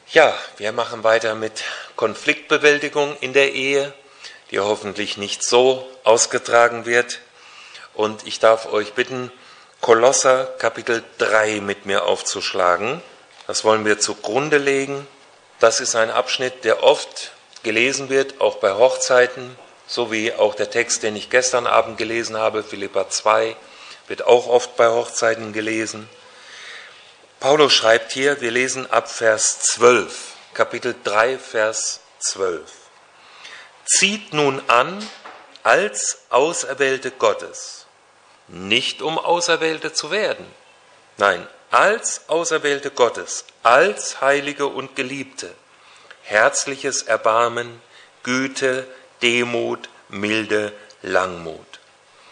Ja, wir machen weiter mit Konfliktbewältigung in der Ehe, die hoffentlich nicht so ausgetragen wird. Und ich darf euch bitten, Kolosser Kapitel 3 mit mir aufzuschlagen. Das wollen wir zugrunde legen. Das ist ein Abschnitt, der oft gelesen wird, auch bei Hochzeiten, so wie auch der Text, den ich gestern Abend gelesen habe, Philipper 2, wird auch oft bei Hochzeiten gelesen. Paulus schreibt hier, wir lesen ab Vers 12, Kapitel 3, Vers 12. Zieht nun an als Auserwählte Gottes, nicht um Auserwählte zu werden, nein, als Auserwählte Gottes, als Heilige und Geliebte, herzliches Erbarmen, Güte, Demut, Milde, Langmut.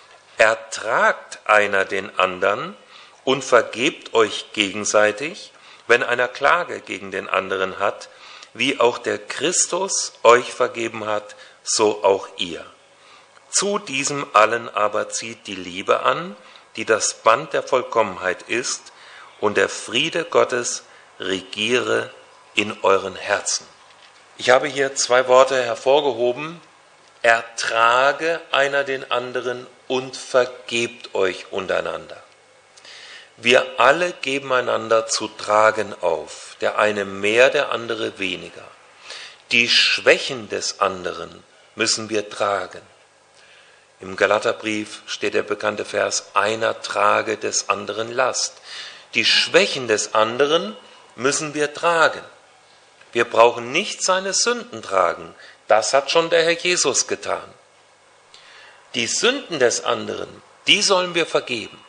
Ertragt einer den anderen und vergebt euch gegenseitig, wenn einer Klage gegen den anderen hat, wie auch der Christus euch vergeben hat, so auch ihr. Zu diesem allen aber zieht die Liebe an, die das Band der Vollkommenheit ist, und der Friede Gottes regiere in euren Herzen. Ich habe hier zwei Worte hervorgehoben: Ertrage einer den anderen und vergebt euch untereinander. Wir alle geben einander zu tragen auf, der eine mehr, der andere weniger. Die Schwächen des anderen müssen wir tragen. Im Galaterbrief steht der bekannte Vers, einer trage des anderen Last. Die Schwächen des anderen müssen wir tragen. Wir brauchen nicht seine Sünden tragen, das hat schon der Herr Jesus getan. Die Sünden des anderen, die sollen wir vergeben.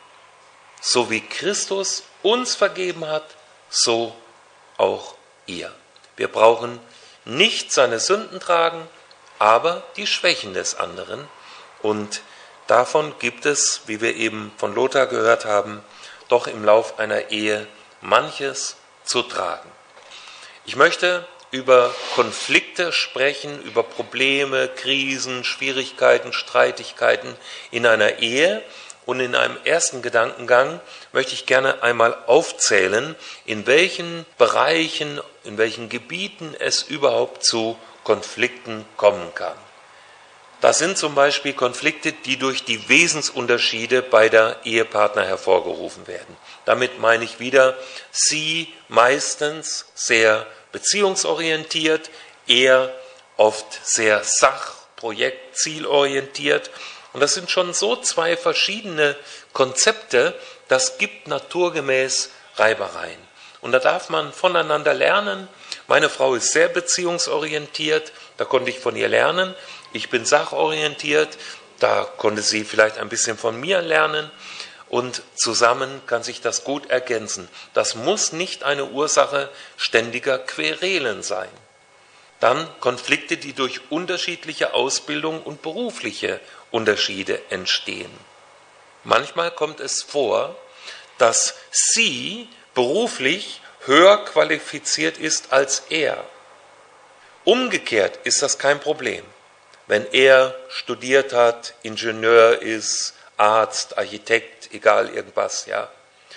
So wie Christus uns vergeben hat, so auch ihr. Wir brauchen nicht seine Sünden tragen, aber die Schwächen des anderen. Und davon gibt es, wie wir eben von Lothar gehört haben, doch im Lauf einer Ehe manches zu tragen. Ich möchte über Konflikte sprechen, über Probleme, Krisen, Schwierigkeiten, Streitigkeiten in einer Ehe. Und in einem ersten Gedankengang möchte ich gerne einmal aufzählen, in welchen Bereichen, in welchen Gebieten es überhaupt zu Konflikten kommen kann. Das sind zum Beispiel Konflikte, die durch die Wesensunterschiede beider Ehepartner hervorgerufen werden. Damit meine ich wieder, sie meistens sehr beziehungsorientiert, er oft sehr projekt-, zielorientiert. Und das sind schon so zwei verschiedene Konzepte, das gibt naturgemäß Reibereien. Und da darf man voneinander lernen. Meine Frau ist sehr beziehungsorientiert, da konnte ich von ihr lernen. Ich bin sachorientiert, da konnte sie vielleicht ein bisschen von mir lernen. Und zusammen kann sich das gut ergänzen. Das muss nicht eine Ursache ständiger Querelen sein. Dann Konflikte, die durch unterschiedliche Ausbildung und berufliche Unterschiede entstehen. Manchmal kommt es vor, dass sie beruflich höher qualifiziert ist als er. Umgekehrt ist das kein Problem. Wenn er studiert hat, Ingenieur ist, Arzt, Architekt, egal irgendwas, ja,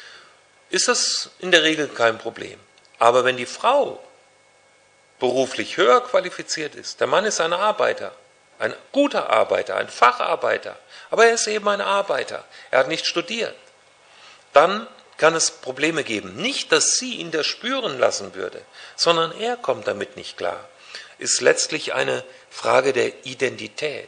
ist das in der Regel kein Problem. Aber wenn die Frau beruflich höher qualifiziert ist, der Mann ist ein Arbeiter, ein guter Arbeiter, ein Facharbeiter, aber er ist eben ein Arbeiter, er hat nicht studiert, dann kann es Probleme geben. Nicht, dass sie ihn das spüren lassen würde, sondern er kommt damit nicht klar. Ist letztlich eine Frage der Identität.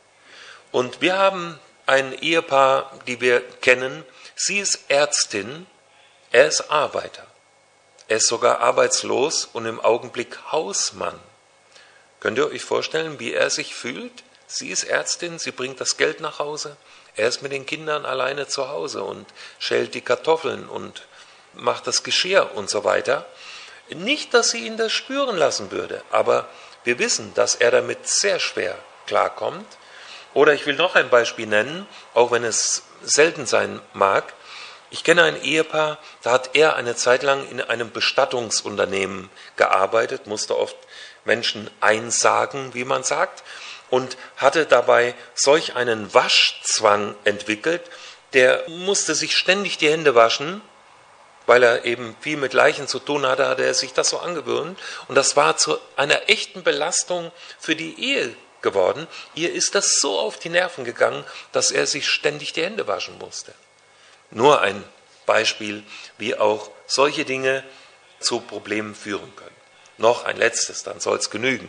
Und wir haben ein Ehepaar, die wir kennen, sie ist Ärztin, er ist Arbeiter. Er ist sogar arbeitslos und im Augenblick Hausmann. Könnt ihr euch vorstellen, wie er sich fühlt? Sie ist Ärztin, sie bringt das Geld nach Hause. Er ist mit den Kindern alleine zu Hause und schält die Kartoffeln und macht das Geschirr und so weiter. Nicht, dass sie ihn das spüren lassen würde, aber wir wissen, dass er damit sehr schwer klarkommt. Oder ich will noch ein Beispiel nennen, auch wenn es selten sein mag. Ich kenne ein Ehepaar, da hat er eine Zeit lang in einem Bestattungsunternehmen gearbeitet, musste oft Menschen einsagen, wie man sagt, und hatte dabei solch einen Waschzwang entwickelt, der musste sich ständig die Hände waschen, weil er eben viel mit Leichen zu tun hatte, hatte er sich das so angewöhnt. Und das war zu einer echten Belastung für die Ehe geworden. Ihr ist das so auf die Nerven gegangen, dass er sich ständig die Hände waschen musste. Nur ein Beispiel, wie auch solche Dinge zu Problemen führen können. Noch ein letztes, dann soll es genügen.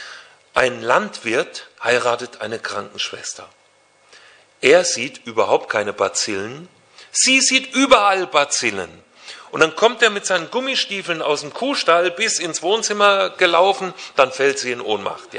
Ein Landwirt heiratet eine Krankenschwester. Er sieht überhaupt keine Bazillen, sie sieht überall Bazillen. Und dann kommt er mit seinen Gummistiefeln aus dem Kuhstall bis ins Wohnzimmer gelaufen, dann fällt sie in Ohnmacht.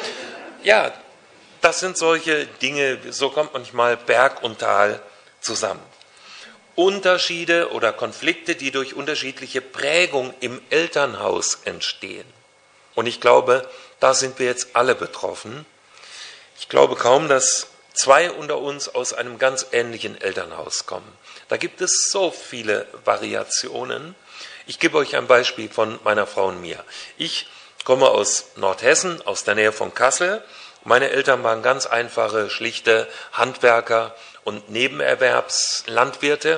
Ja, das sind solche Dinge, so kommt manchmal Berg und Tal zusammen. Unterschiede oder Konflikte, die durch unterschiedliche Prägung im Elternhaus entstehen. Und ich glaube, da sind wir jetzt alle betroffen. Ich glaube kaum, dass zwei unter uns aus einem ganz ähnlichen Elternhaus kommen. Da gibt es so viele Variationen. Ich gebe euch ein Beispiel von meiner Frau und mir. Ich komme aus Nordhessen, aus der Nähe von Kassel. Meine Eltern waren ganz einfache, schlichte Handwerker und Nebenerwerbslandwirte.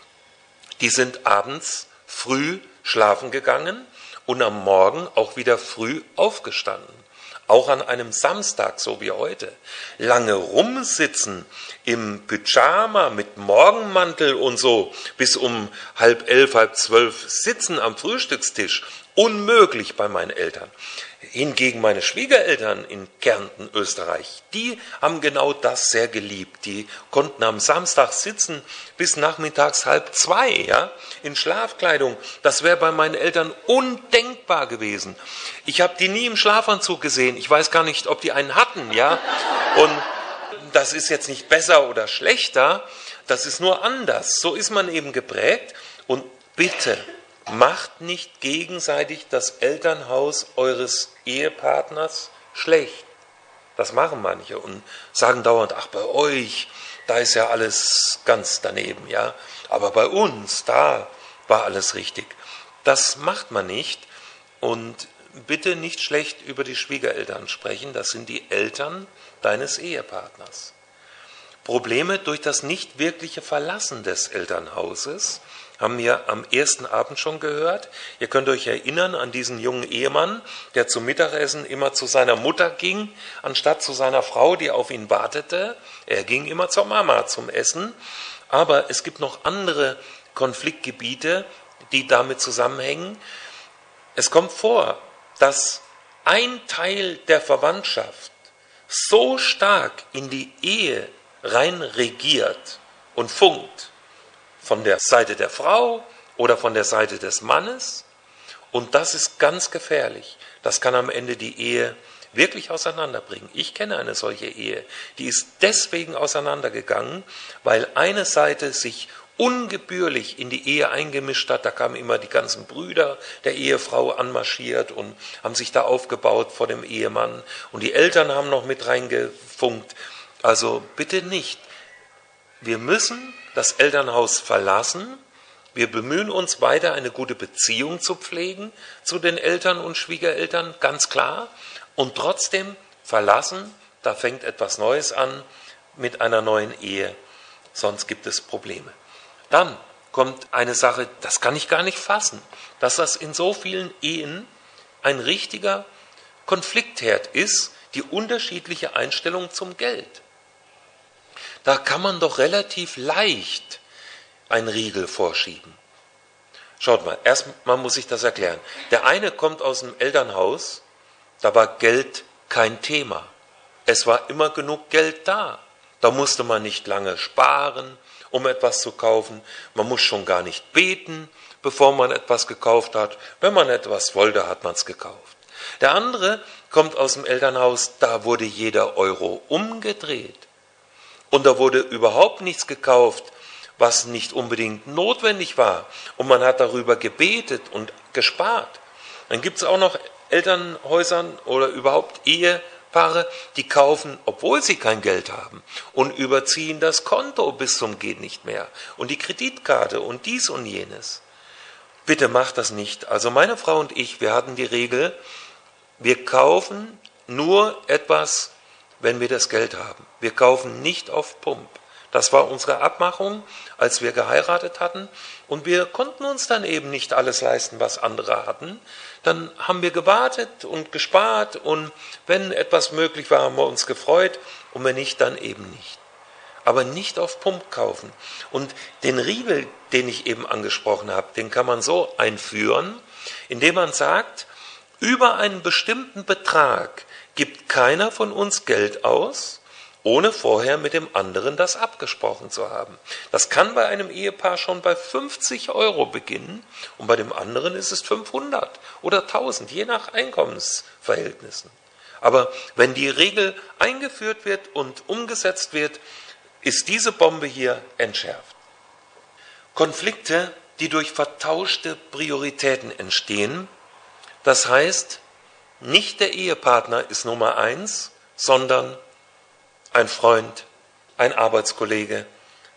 Die sind abends früh schlafen gegangen und am Morgen auch wieder früh aufgestanden. Auch an einem Samstag, so wie heute. Lange rumsitzen im Pyjama mit Morgenmantel und so, bis um 10:30, 11:30 sitzen am Frühstückstisch. Unmöglich bei meinen Eltern. Hingegen meine Schwiegereltern in Kärnten, Österreich, die haben genau das sehr geliebt. Die konnten am Samstag sitzen bis nachmittags 1:30, ja, in Schlafkleidung. Das wäre bei meinen Eltern undenkbar gewesen. Ich habe die nie im Schlafanzug gesehen. Ich weiß gar nicht, ob die einen hatten, ja. Und das ist jetzt nicht besser oder schlechter, das ist nur anders. So ist man eben geprägt. Und bitte, macht nicht gegenseitig das Elternhaus eures Ehepartners schlecht. Das machen manche und sagen dauernd, ach, bei euch, da ist ja alles ganz daneben, ja. Aber bei uns, da war alles richtig. Das macht man nicht und bitte nicht schlecht über die Schwiegereltern sprechen. Das sind die Eltern deines Ehepartners. Probleme durch das nicht wirkliche Verlassen des Elternhauses haben wir am ersten Abend schon gehört. Ihr könnt euch erinnern an diesen jungen Ehemann, der zum Mittagessen immer zu seiner Mutter ging, anstatt zu seiner Frau, die auf ihn wartete. Er ging immer zur Mama zum Essen. Aber es gibt noch andere Konfliktgebiete, die damit zusammenhängen. Es kommt vor, dass ein Teil der Verwandtschaft so stark in die Ehe rein regiert und funkt, von der Seite der Frau oder von der Seite des Mannes. Und das ist ganz gefährlich. Das kann am Ende die Ehe wirklich auseinanderbringen. Ich kenne eine solche Ehe. Die ist deswegen auseinandergegangen, weil eine Seite sich ungebührlich in die Ehe eingemischt hat. Da kamen immer die ganzen Brüder der Ehefrau anmarschiert und haben sich da aufgebaut vor dem Ehemann. Und die Eltern haben noch mit reingefunkt. Also bitte nicht. Wir müssen das Elternhaus verlassen. Wir bemühen uns weiter, eine gute Beziehung zu pflegen zu den Eltern und Schwiegereltern, ganz klar. Und trotzdem verlassen, da fängt etwas Neues an mit einer neuen Ehe. Sonst gibt es Probleme. Dann kommt eine Sache, das kann ich gar nicht fassen, dass das in so vielen Ehen ein richtiger Konfliktherd ist, die unterschiedliche Einstellung zum Geld. Da kann man doch relativ leicht einen Riegel vorschieben. Schaut mal, erstmal muss ich das erklären. Der eine kommt aus dem Elternhaus, da war Geld kein Thema. Es war immer genug Geld da. Da musste man nicht lange sparen, um etwas zu kaufen. Man muss schon gar nicht beten, bevor man etwas gekauft hat. Wenn man etwas wollte, hat man es gekauft. Der andere kommt aus dem Elternhaus, da wurde jeder Euro umgedreht. Und da wurde überhaupt nichts gekauft, was nicht unbedingt notwendig war. Und man hat darüber gebetet und gespart. Dann gibt es auch noch Elternhäusern oder überhaupt Ehepaare, die kaufen, obwohl sie kein Geld haben, und überziehen das Konto bis zum geht nicht mehr und die Kreditkarte und dies und jenes. Bitte macht das nicht. Also meine Frau und ich, wir hatten die Regel, wir kaufen nur etwas, wenn wir das Geld haben. Wir kaufen nicht auf Pump. Das war unsere Abmachung, als wir geheiratet hatten. Und wir konnten uns dann eben nicht alles leisten, was andere hatten. Dann haben wir gewartet und gespart und wenn etwas möglich war, haben wir uns gefreut und wenn nicht, dann eben nicht. Aber nicht auf Pump kaufen. Und den Riegel, den ich eben angesprochen habe, den kann man so einführen, indem man sagt, über einen bestimmten Betrag gibt keiner von uns Geld aus, ohne vorher mit dem anderen das abgesprochen zu haben. Das kann bei einem Ehepaar schon bei 50 € beginnen und bei dem anderen ist es 500 oder 1000, je nach Einkommensverhältnissen. Aber wenn die Regel eingeführt wird und umgesetzt wird, ist diese Bombe hier entschärft. Konflikte, die durch vertauschte Prioritäten entstehen, das heißt, nicht der Ehepartner ist Nummer 1, sondern ein Freund, ein Arbeitskollege,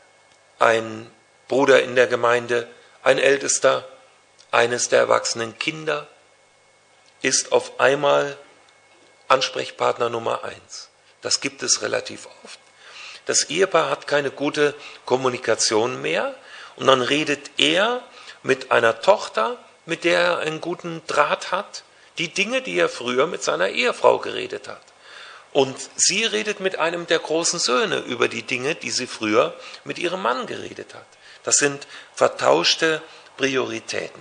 ein Bruder in der Gemeinde, ein Ältester, eines der erwachsenen Kinder ist auf einmal Ansprechpartner Nummer 1. Das gibt es relativ oft. Das Ehepaar hat keine gute Kommunikation mehr und dann redet er mit einer Tochter, mit der er einen guten Draht hat, die Dinge, die er früher mit seiner Ehefrau geredet hat. Und sie redet mit einem der großen Söhne über die Dinge, die sie früher mit ihrem Mann geredet hat. Das sind vertauschte Prioritäten.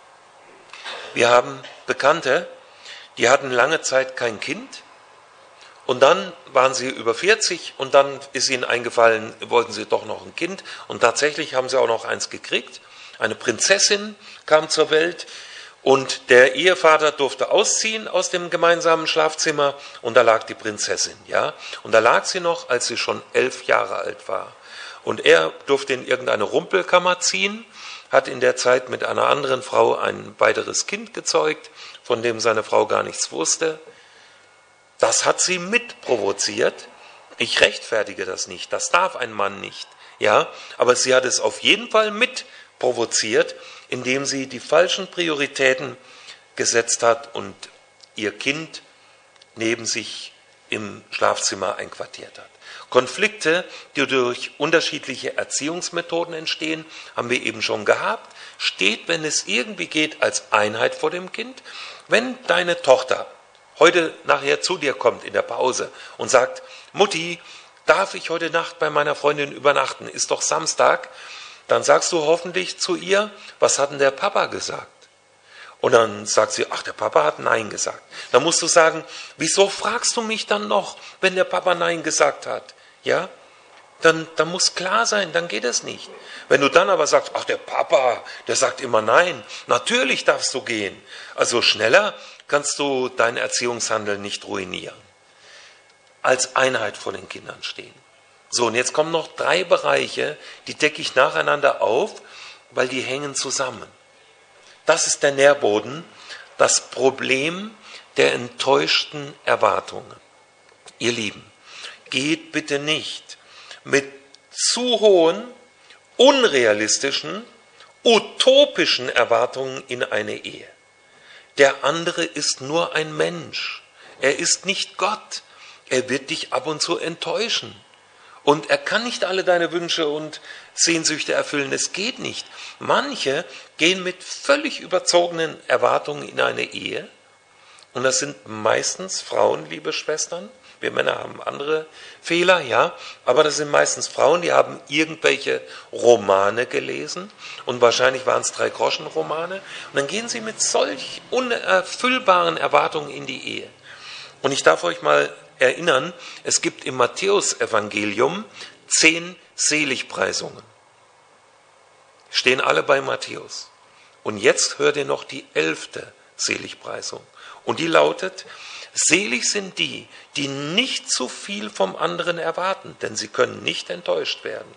Wir haben Bekannte, die hatten lange Zeit kein Kind und dann waren sie über 40 und dann ist ihnen eingefallen, wollten sie doch noch ein Kind und tatsächlich haben sie auch noch eins gekriegt. Eine Prinzessin kam zur Welt. Und der Ehevater durfte ausziehen aus dem gemeinsamen Schlafzimmer und da lag die Prinzessin, ja. Und da lag sie noch, als sie schon 11 Jahre alt war. Und er durfte in irgendeine Rumpelkammer ziehen, hat in der Zeit mit einer anderen Frau ein weiteres Kind gezeugt, von dem seine Frau gar nichts wusste. Das hat sie mitprovoziert. Ich rechtfertige das nicht, das darf ein Mann nicht, ja. Aber sie hat es auf jeden Fall mitprovoziert, indem sie die falschen Prioritäten gesetzt hat und ihr Kind neben sich im Schlafzimmer einquartiert hat. Konflikte, die durch unterschiedliche Erziehungsmethoden entstehen, haben wir eben schon gehabt, steht, wenn es irgendwie geht, als Einheit vor dem Kind. Wenn deine Tochter heute nachher zu dir kommt in der Pause und sagt, Mutti, darf ich heute Nacht bei meiner Freundin übernachten? Ist doch Samstag. Dann sagst du hoffentlich zu ihr, was hat denn der Papa gesagt? Und dann sagt sie, ach, der Papa hat Nein gesagt. Dann musst du sagen, wieso fragst du mich dann noch, wenn der Papa Nein gesagt hat? Ja? Dann muss klar sein, dann geht es nicht. Wenn du dann aber sagst, ach, der Papa, der sagt immer Nein, natürlich darfst du gehen. Also schneller kannst du dein Erziehungshandeln nicht ruinieren. Als Einheit vor den Kindern stehen. So, und jetzt kommen noch 3 Bereiche, die decke ich nacheinander auf, weil die hängen zusammen. Das ist der Nährboden, das Problem der enttäuschten Erwartungen. Ihr Lieben, geht bitte nicht mit zu hohen, unrealistischen, utopischen Erwartungen in eine Ehe. Der andere ist nur ein Mensch. Er ist nicht Gott. Er wird dich ab und zu enttäuschen. Und er kann nicht alle deine Wünsche und Sehnsüchte erfüllen. Es geht nicht. Manche gehen mit völlig überzogenen Erwartungen in eine Ehe. Und das sind meistens Frauen, liebe Schwestern. Wir Männer haben andere Fehler, ja. Aber das sind meistens Frauen, die haben irgendwelche Romane gelesen. Und wahrscheinlich waren es 3-Groschen-Romane. Und dann gehen sie mit solch unerfüllbaren Erwartungen in die Ehe. Und ich darf euch mal erinnern, es gibt im Matthäusevangelium 10 Seligpreisungen. Stehen alle bei Matthäus. Und jetzt hört ihr noch die 11. Seligpreisung. Und die lautet, selig sind die, die nicht zu viel vom anderen erwarten, denn sie können nicht enttäuscht werden.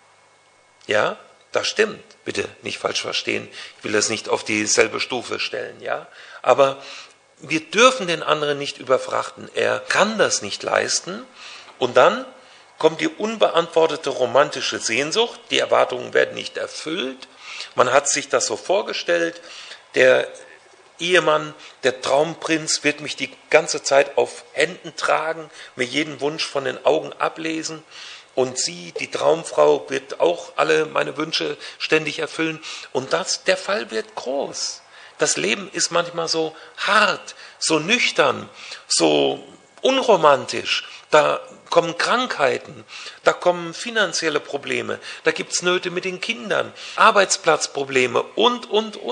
Ja, das stimmt. Bitte nicht falsch verstehen. Ich will das nicht auf dieselbe Stufe stellen, ja. Aber wir dürfen den anderen nicht überfrachten. Er kann das nicht leisten. Und dann kommt die unbeantwortete romantische Sehnsucht. Die Erwartungen werden nicht erfüllt. Man hat sich das so vorgestellt. Der Ehemann, der Traumprinz, wird mich die ganze Zeit auf Händen tragen, mir jeden Wunsch von den Augen ablesen. und sie, die Traumfrau, wird auch alle meine Wünsche ständig erfüllen. Und der Fall wird groß. Das Leben ist manchmal so hart, so nüchtern, so unromantisch. Da kommen Krankheiten, da kommen finanzielle Probleme, da gibt es Nöte mit den Kindern, Arbeitsplatzprobleme und.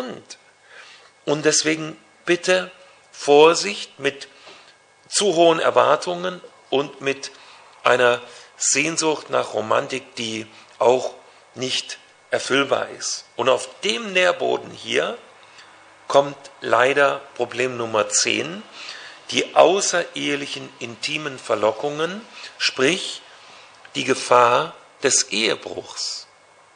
Und deswegen bitte Vorsicht mit zu hohen Erwartungen und mit einer Sehnsucht nach Romantik, die auch nicht erfüllbar ist. Und auf dem Nährboden hier kommt leider Problem Nummer 10, die außerehelichen intimen Verlockungen, sprich die Gefahr des Ehebruchs.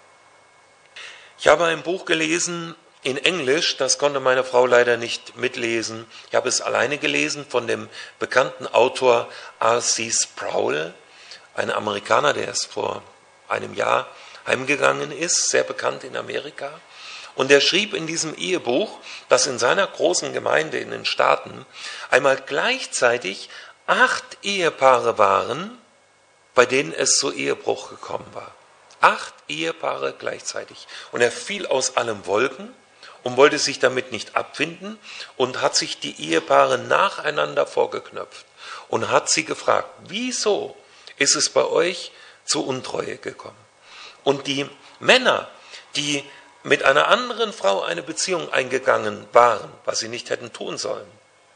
Ich habe ein Buch gelesen in Englisch, das konnte meine Frau leider nicht mitlesen. Ich habe es alleine gelesen von dem bekannten Autor R.C. Sproul, ein Amerikaner, der erst vor einem Jahr heimgegangen ist, sehr bekannt in Amerika. Und er schrieb in diesem Ehebuch, dass in seiner großen Gemeinde in den Staaten einmal gleichzeitig 8 Ehepaare waren, bei denen es zu Ehebruch gekommen war. 8 Ehepaare gleichzeitig. Und er fiel aus allen Wolken und wollte sich damit nicht abfinden und hat sich die Ehepaare nacheinander vorgeknöpft und hat sie gefragt, wieso ist es bei euch zu Untreue gekommen? Und die Männer, die mit einer anderen Frau eine Beziehung eingegangen waren, was sie nicht hätten tun sollen,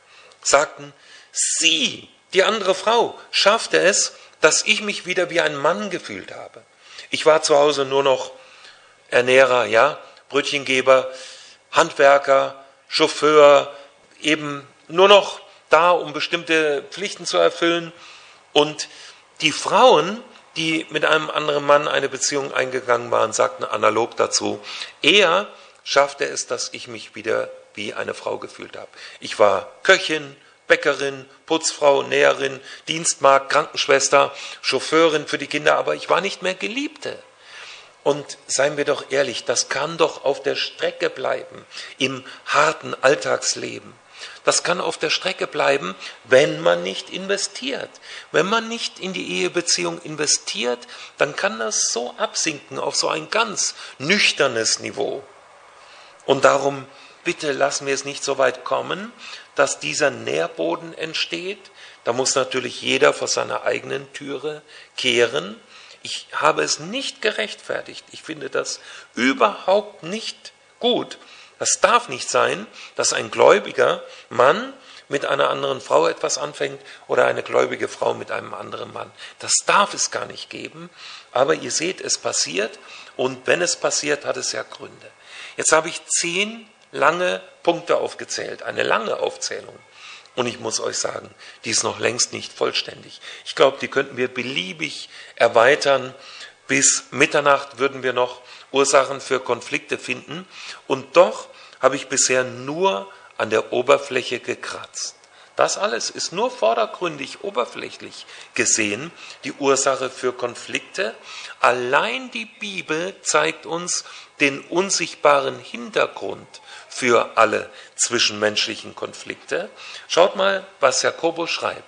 sagten, sie, die andere Frau, schaffte es, dass ich mich wieder wie ein Mann gefühlt habe. Ich war zu Hause nur noch Ernährer, ja, Brötchengeber, Handwerker, Chauffeur, eben nur noch da, um bestimmte Pflichten zu erfüllen. Und die Frauen, die mit einem anderen Mann eine Beziehung eingegangen waren, sagten analog dazu, er schaffte es, dass ich mich wieder wie eine Frau gefühlt habe. Ich war Köchin, Bäckerin, Putzfrau, Näherin, Dienstmagd, Krankenschwester, Chauffeurin für die Kinder, aber ich war nicht mehr Geliebte. Und seien wir doch ehrlich, das kann doch auf der Strecke bleiben, im harten Alltagsleben. Das kann auf der Strecke bleiben, wenn man nicht investiert. Wenn man nicht in die Ehebeziehung investiert, dann kann das so absinken auf so ein ganz nüchternes Niveau. Und darum, bitte lassen wir es nicht so weit kommen, dass dieser Nährboden entsteht. Da muss natürlich jeder vor seiner eigenen Türe kehren. Ich habe es nicht gerechtfertigt. Ich finde das überhaupt nicht gut. Das darf nicht sein, dass ein gläubiger Mann mit einer anderen Frau etwas anfängt oder eine gläubige Frau mit einem anderen Mann. Das darf es gar nicht geben. Aber ihr seht, es passiert. Und wenn es passiert, hat es ja Gründe. Jetzt habe ich 10 lange Punkte aufgezählt. Eine lange Aufzählung. Und ich muss euch sagen, die ist noch längst nicht vollständig. Ich glaube, die könnten wir beliebig erweitern. Bis Mitternacht würden wir noch Ursachen für Konflikte finden. Und doch habe ich bisher nur an der Oberfläche gekratzt. Das alles ist nur vordergründig, oberflächlich gesehen, die Ursache für Konflikte. Allein die Bibel zeigt uns den unsichtbaren Hintergrund für alle zwischenmenschlichen Konflikte. Schaut mal, was Jakobus schreibt.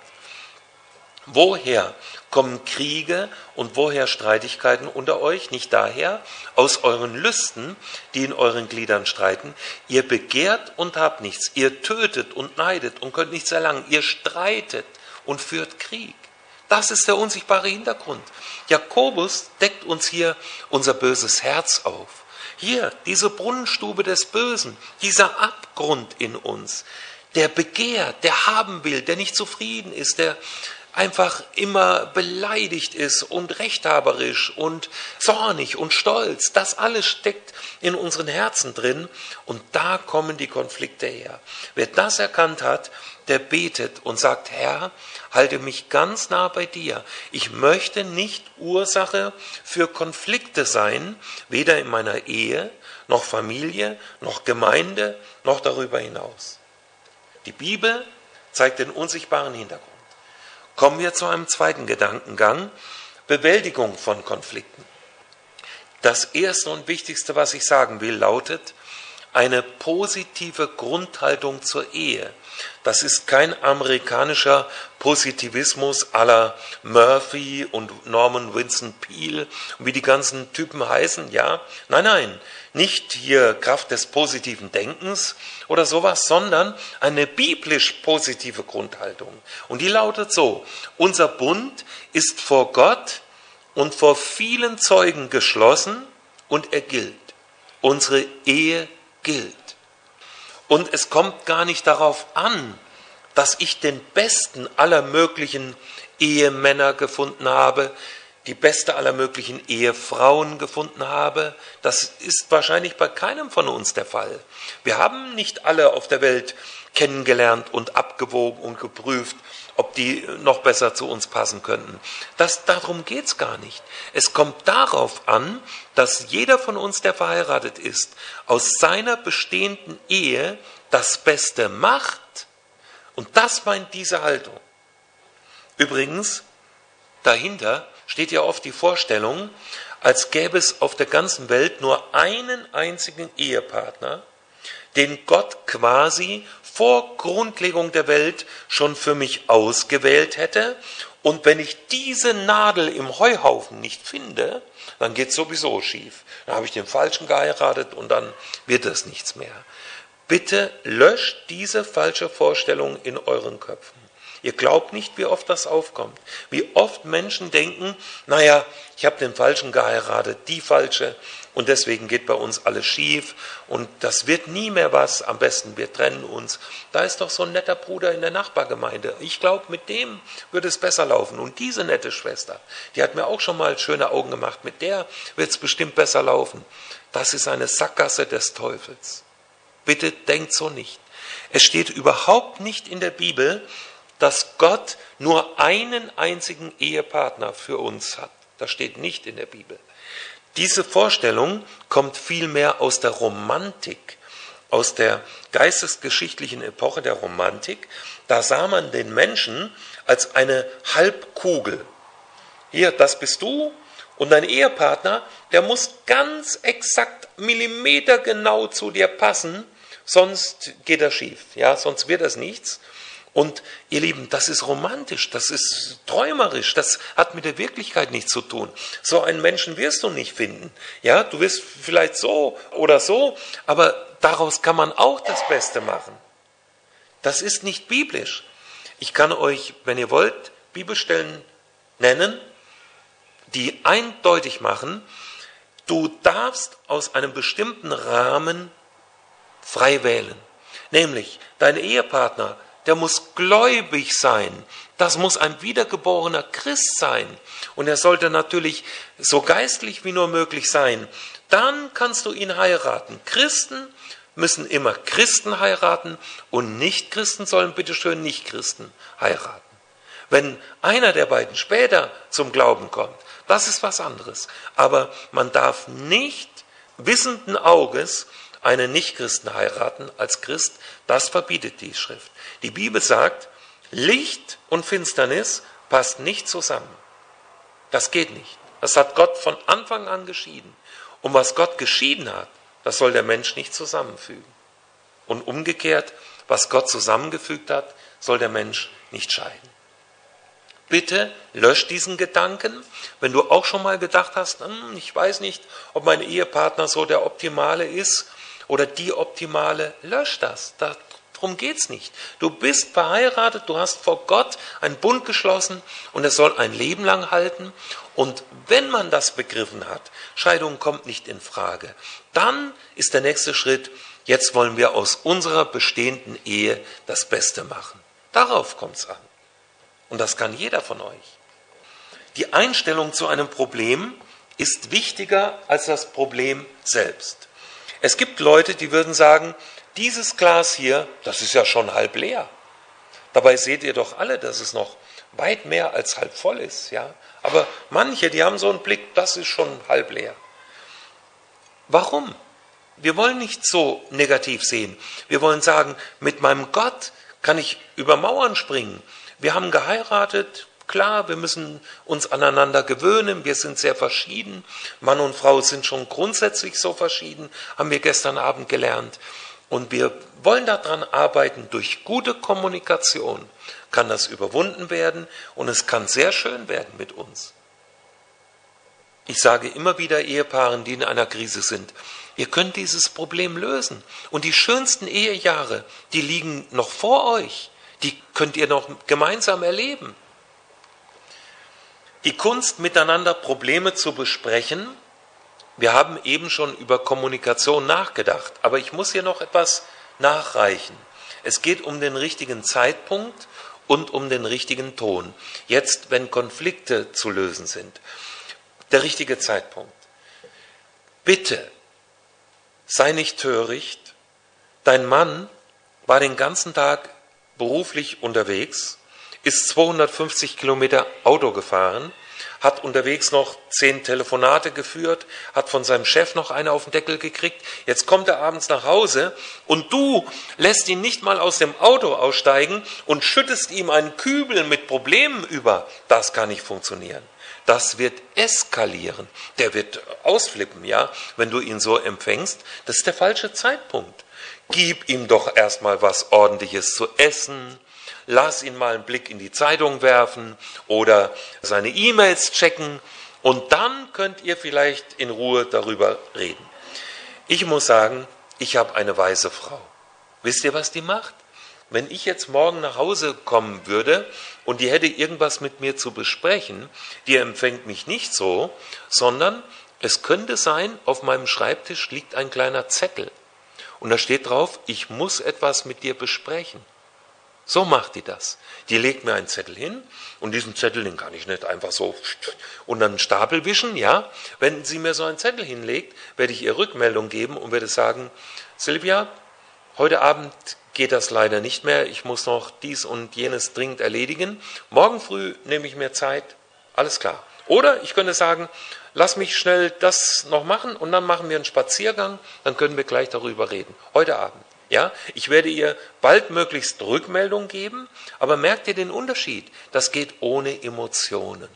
Woher kommen Kriege und woher Streitigkeiten unter euch? Nicht daher, aus euren Lüsten, die in euren Gliedern streiten. Ihr begehrt und habt nichts. Ihr tötet und neidet und könnt nichts erlangen. Ihr streitet und führt Krieg. Das ist der unsichtbare Hintergrund. Jakobus deckt uns hier unser böses Herz auf. Hier, diese Brunnenstube des Bösen, dieser Abgrund in uns, der begehrt, der haben will, der nicht zufrieden ist, der einfach immer beleidigt ist und rechthaberisch und zornig und stolz. Das alles steckt in unseren Herzen drin und da kommen die Konflikte her. Wer das erkannt hat, der betet und sagt, Herr, halte mich ganz nah bei dir. Ich möchte nicht Ursache für Konflikte sein, weder in meiner Ehe, noch Familie, noch Gemeinde, noch darüber hinaus. Die Bibel zeigt den unsichtbaren Hintergrund. Kommen wir zu einem zweiten Gedankengang, Bewältigung von Konflikten. Das erste und wichtigste, was ich sagen will, lautet, eine positive Grundhaltung zur Ehe. Das ist kein amerikanischer Positivismus à la Murphy und Norman Vincent Peale, wie die ganzen Typen heißen, ja. Nein, nicht hier Kraft des positiven Denkens oder sowas, sondern eine biblisch positive Grundhaltung. Und die lautet so: Unser Bund ist vor Gott und vor vielen Zeugen geschlossen und er gilt. Unsere Ehe gilt. Und es kommt gar nicht darauf an, dass ich den besten aller möglichen Ehemänner gefunden habe, die beste aller möglichen Ehefrauen gefunden habe. Das ist wahrscheinlich bei keinem von uns der Fall. Wir haben nicht alle auf der Welt kennengelernt und abgewogen und geprüft, ob die noch besser zu uns passen könnten. Darum geht's gar nicht. Es kommt darauf an, dass jeder von uns, der verheiratet ist, aus seiner bestehenden Ehe das Beste macht. Und das meint diese Haltung. Übrigens, dahinter steht ja oft die Vorstellung, als gäbe es auf der ganzen Welt nur einen einzigen Ehepartner, den Gott quasi vor Grundlegung der Welt schon für mich ausgewählt hätte. Und wenn ich diese Nadel im Heuhaufen nicht finde, dann geht es sowieso schief. Dann habe ich den Falschen geheiratet und dann wird es nichts mehr. Bitte löscht diese falsche Vorstellung in euren Köpfen. Ihr glaubt nicht, wie oft das aufkommt. Wie oft Menschen denken, naja, ich habe den Falschen geheiratet, die Falsche, und deswegen geht bei uns alles schief und das wird nie mehr was, am besten wir trennen uns. Da ist doch so ein netter Bruder in der Nachbargemeinde. Ich glaube, mit dem würde es besser laufen. Und diese nette Schwester, die hat mir auch schon mal schöne Augen gemacht, mit der wird es bestimmt besser laufen. Das ist eine Sackgasse des Teufels. Bitte denkt so nicht. Es steht überhaupt nicht in der Bibel, dass Gott nur einen einzigen Ehepartner für uns hat. Das steht nicht in der Bibel. Diese Vorstellung kommt vielmehr aus der Romantik, aus der geistesgeschichtlichen Epoche der Romantik. Da sah man den Menschen als eine Halbkugel. Hier, das bist du und dein Ehepartner, der muss ganz exakt millimetergenau zu dir passen, sonst geht das schief, ja, sonst wird das nichts. Und ihr Lieben, das ist romantisch, das ist träumerisch, das hat mit der Wirklichkeit nichts zu tun. So einen Menschen wirst du nicht finden. Ja, du wirst vielleicht so oder so, aber daraus kann man auch das Beste machen. Das ist nicht biblisch. Ich kann euch, wenn ihr wollt, Bibelstellen nennen, die eindeutig machen, du darfst aus einem bestimmten Rahmen frei wählen. Nämlich, dein Ehepartner, der muss gläubig sein. Das muss ein wiedergeborener Christ sein. Und er sollte natürlich so geistlich wie nur möglich sein. Dann kannst du ihn heiraten. Christen müssen immer Christen heiraten und Nichtchristen sollen bitteschön Nichtchristen heiraten. Wenn einer der beiden später zum Glauben kommt, das ist was anderes. Aber man darf nicht wissenden Auges einen Nichtchristen heiraten als Christ, das verbietet die Schrift. Die Bibel sagt, Licht und Finsternis passt nicht zusammen. Das geht nicht. Das hat Gott von Anfang an geschieden. Und was Gott geschieden hat, das soll der Mensch nicht zusammenfügen. Und umgekehrt, was Gott zusammengefügt hat, soll der Mensch nicht scheiden. Bitte lösch diesen Gedanken, wenn du auch schon mal gedacht hast, ich weiß nicht, ob mein Ehepartner so der Optimale ist oder die Optimale, lösch das. Darum geht's nicht. Du bist verheiratet, du hast vor Gott einen Bund geschlossen und es soll ein Leben lang halten. Und wenn man das begriffen hat, Scheidung kommt nicht in Frage, dann ist der nächste Schritt, jetzt wollen wir aus unserer bestehenden Ehe das Beste machen. Darauf kommt's an. Und das kann jeder von euch. Die Einstellung zu einem Problem ist wichtiger als das Problem selbst. Es gibt Leute, die würden sagen, dieses Glas hier, das ist ja schon halb leer. Dabei seht ihr doch alle, dass es noch weit mehr als halb voll ist. Ja? Aber manche, die haben so einen Blick, das ist schon halb leer. Warum? Wir wollen nicht so negativ sehen. Wir wollen sagen, mit meinem Gott kann ich über Mauern springen. Wir haben geheiratet, Klar, wir müssen uns aneinander gewöhnen, wir sind sehr verschieden. Mann und Frau sind schon grundsätzlich so verschieden, haben wir gestern Abend gelernt. Und wir wollen daran arbeiten, durch gute Kommunikation kann das überwunden werden und es kann sehr schön werden mit uns. Ich sage immer wieder Ehepaaren, die in einer Krise sind, ihr könnt dieses Problem lösen. Und die schönsten Ehejahre, die liegen noch vor euch, die könnt ihr noch gemeinsam erleben. Die Kunst, miteinander Probleme zu besprechen. Wir haben eben schon über Kommunikation nachgedacht, aber ich muss hier noch etwas nachreichen. Es geht um den richtigen Zeitpunkt und um den richtigen Ton. Jetzt, wenn Konflikte zu lösen sind. Der richtige Zeitpunkt. Bitte, sei nicht töricht. Dein Mann war den ganzen Tag beruflich unterwegs, ist 250 Kilometer Auto gefahren, hat unterwegs noch 10 Telefonate geführt, hat von seinem Chef noch eine auf den Deckel gekriegt. Jetzt kommt er abends nach Hause und du lässt ihn nicht mal aus dem Auto aussteigen und schüttest ihm einen Kübel mit Problemen über. Das kann nicht funktionieren. Das wird eskalieren. Der wird ausflippen, ja, wenn du ihn so empfängst. Das ist der falsche Zeitpunkt. Gib ihm doch erstmal was Ordentliches zu essen. Lass ihn mal einen Blick in die Zeitung werfen oder seine E-Mails checken und dann könnt ihr vielleicht in Ruhe darüber reden. Ich muss sagen, ich habe eine weise Frau. Wisst ihr, was die macht? Wenn ich jetzt morgen nach Hause kommen würde und die hätte irgendwas mit mir zu besprechen, die empfängt mich nicht so, sondern es könnte sein, auf meinem Schreibtisch liegt ein kleiner Zettel und da steht drauf, ich muss etwas mit dir besprechen. So macht die das. Die legt mir einen Zettel hin und diesen Zettel, den kann ich nicht einfach so unter einen Stapel wischen, ja. Wenn sie mir so einen Zettel hinlegt, werde ich ihr Rückmeldung geben und werde sagen, Silvia, heute Abend geht das leider nicht mehr, ich muss noch dies und jenes dringend erledigen. Morgen früh nehme ich mir Zeit, alles klar. Oder ich könnte sagen, lass mich schnell das noch machen und dann machen wir einen Spaziergang, dann können wir gleich darüber reden. Heute Abend. Ja, ich werde ihr baldmöglichst Rückmeldung geben, aber merkt ihr den Unterschied? Das geht ohne Emotionen.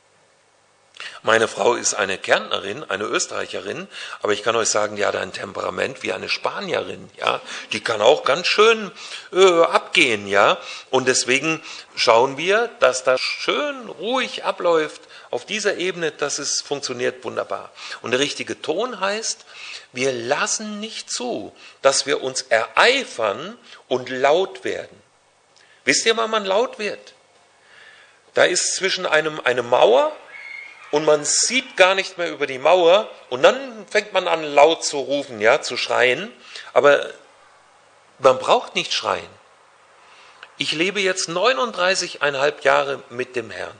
Meine Frau ist eine Kärntnerin, eine Österreicherin, aber ich kann euch sagen, die hat ein Temperament wie eine Spanierin, ja. Die kann auch ganz schön abgehen, ja. Und deswegen schauen wir, dass das schön ruhig abläuft auf dieser Ebene, dass es funktioniert wunderbar. Und der richtige Ton heißt, wir lassen nicht zu, dass wir uns ereifern und laut werden. Wisst ihr, wann man laut wird? Da ist zwischen einem eine Mauer und man sieht gar nicht mehr über die Mauer und dann fängt man an laut zu rufen, ja, zu schreien. Aber man braucht nicht schreien. Ich lebe jetzt 39,5 Jahre mit dem Herrn.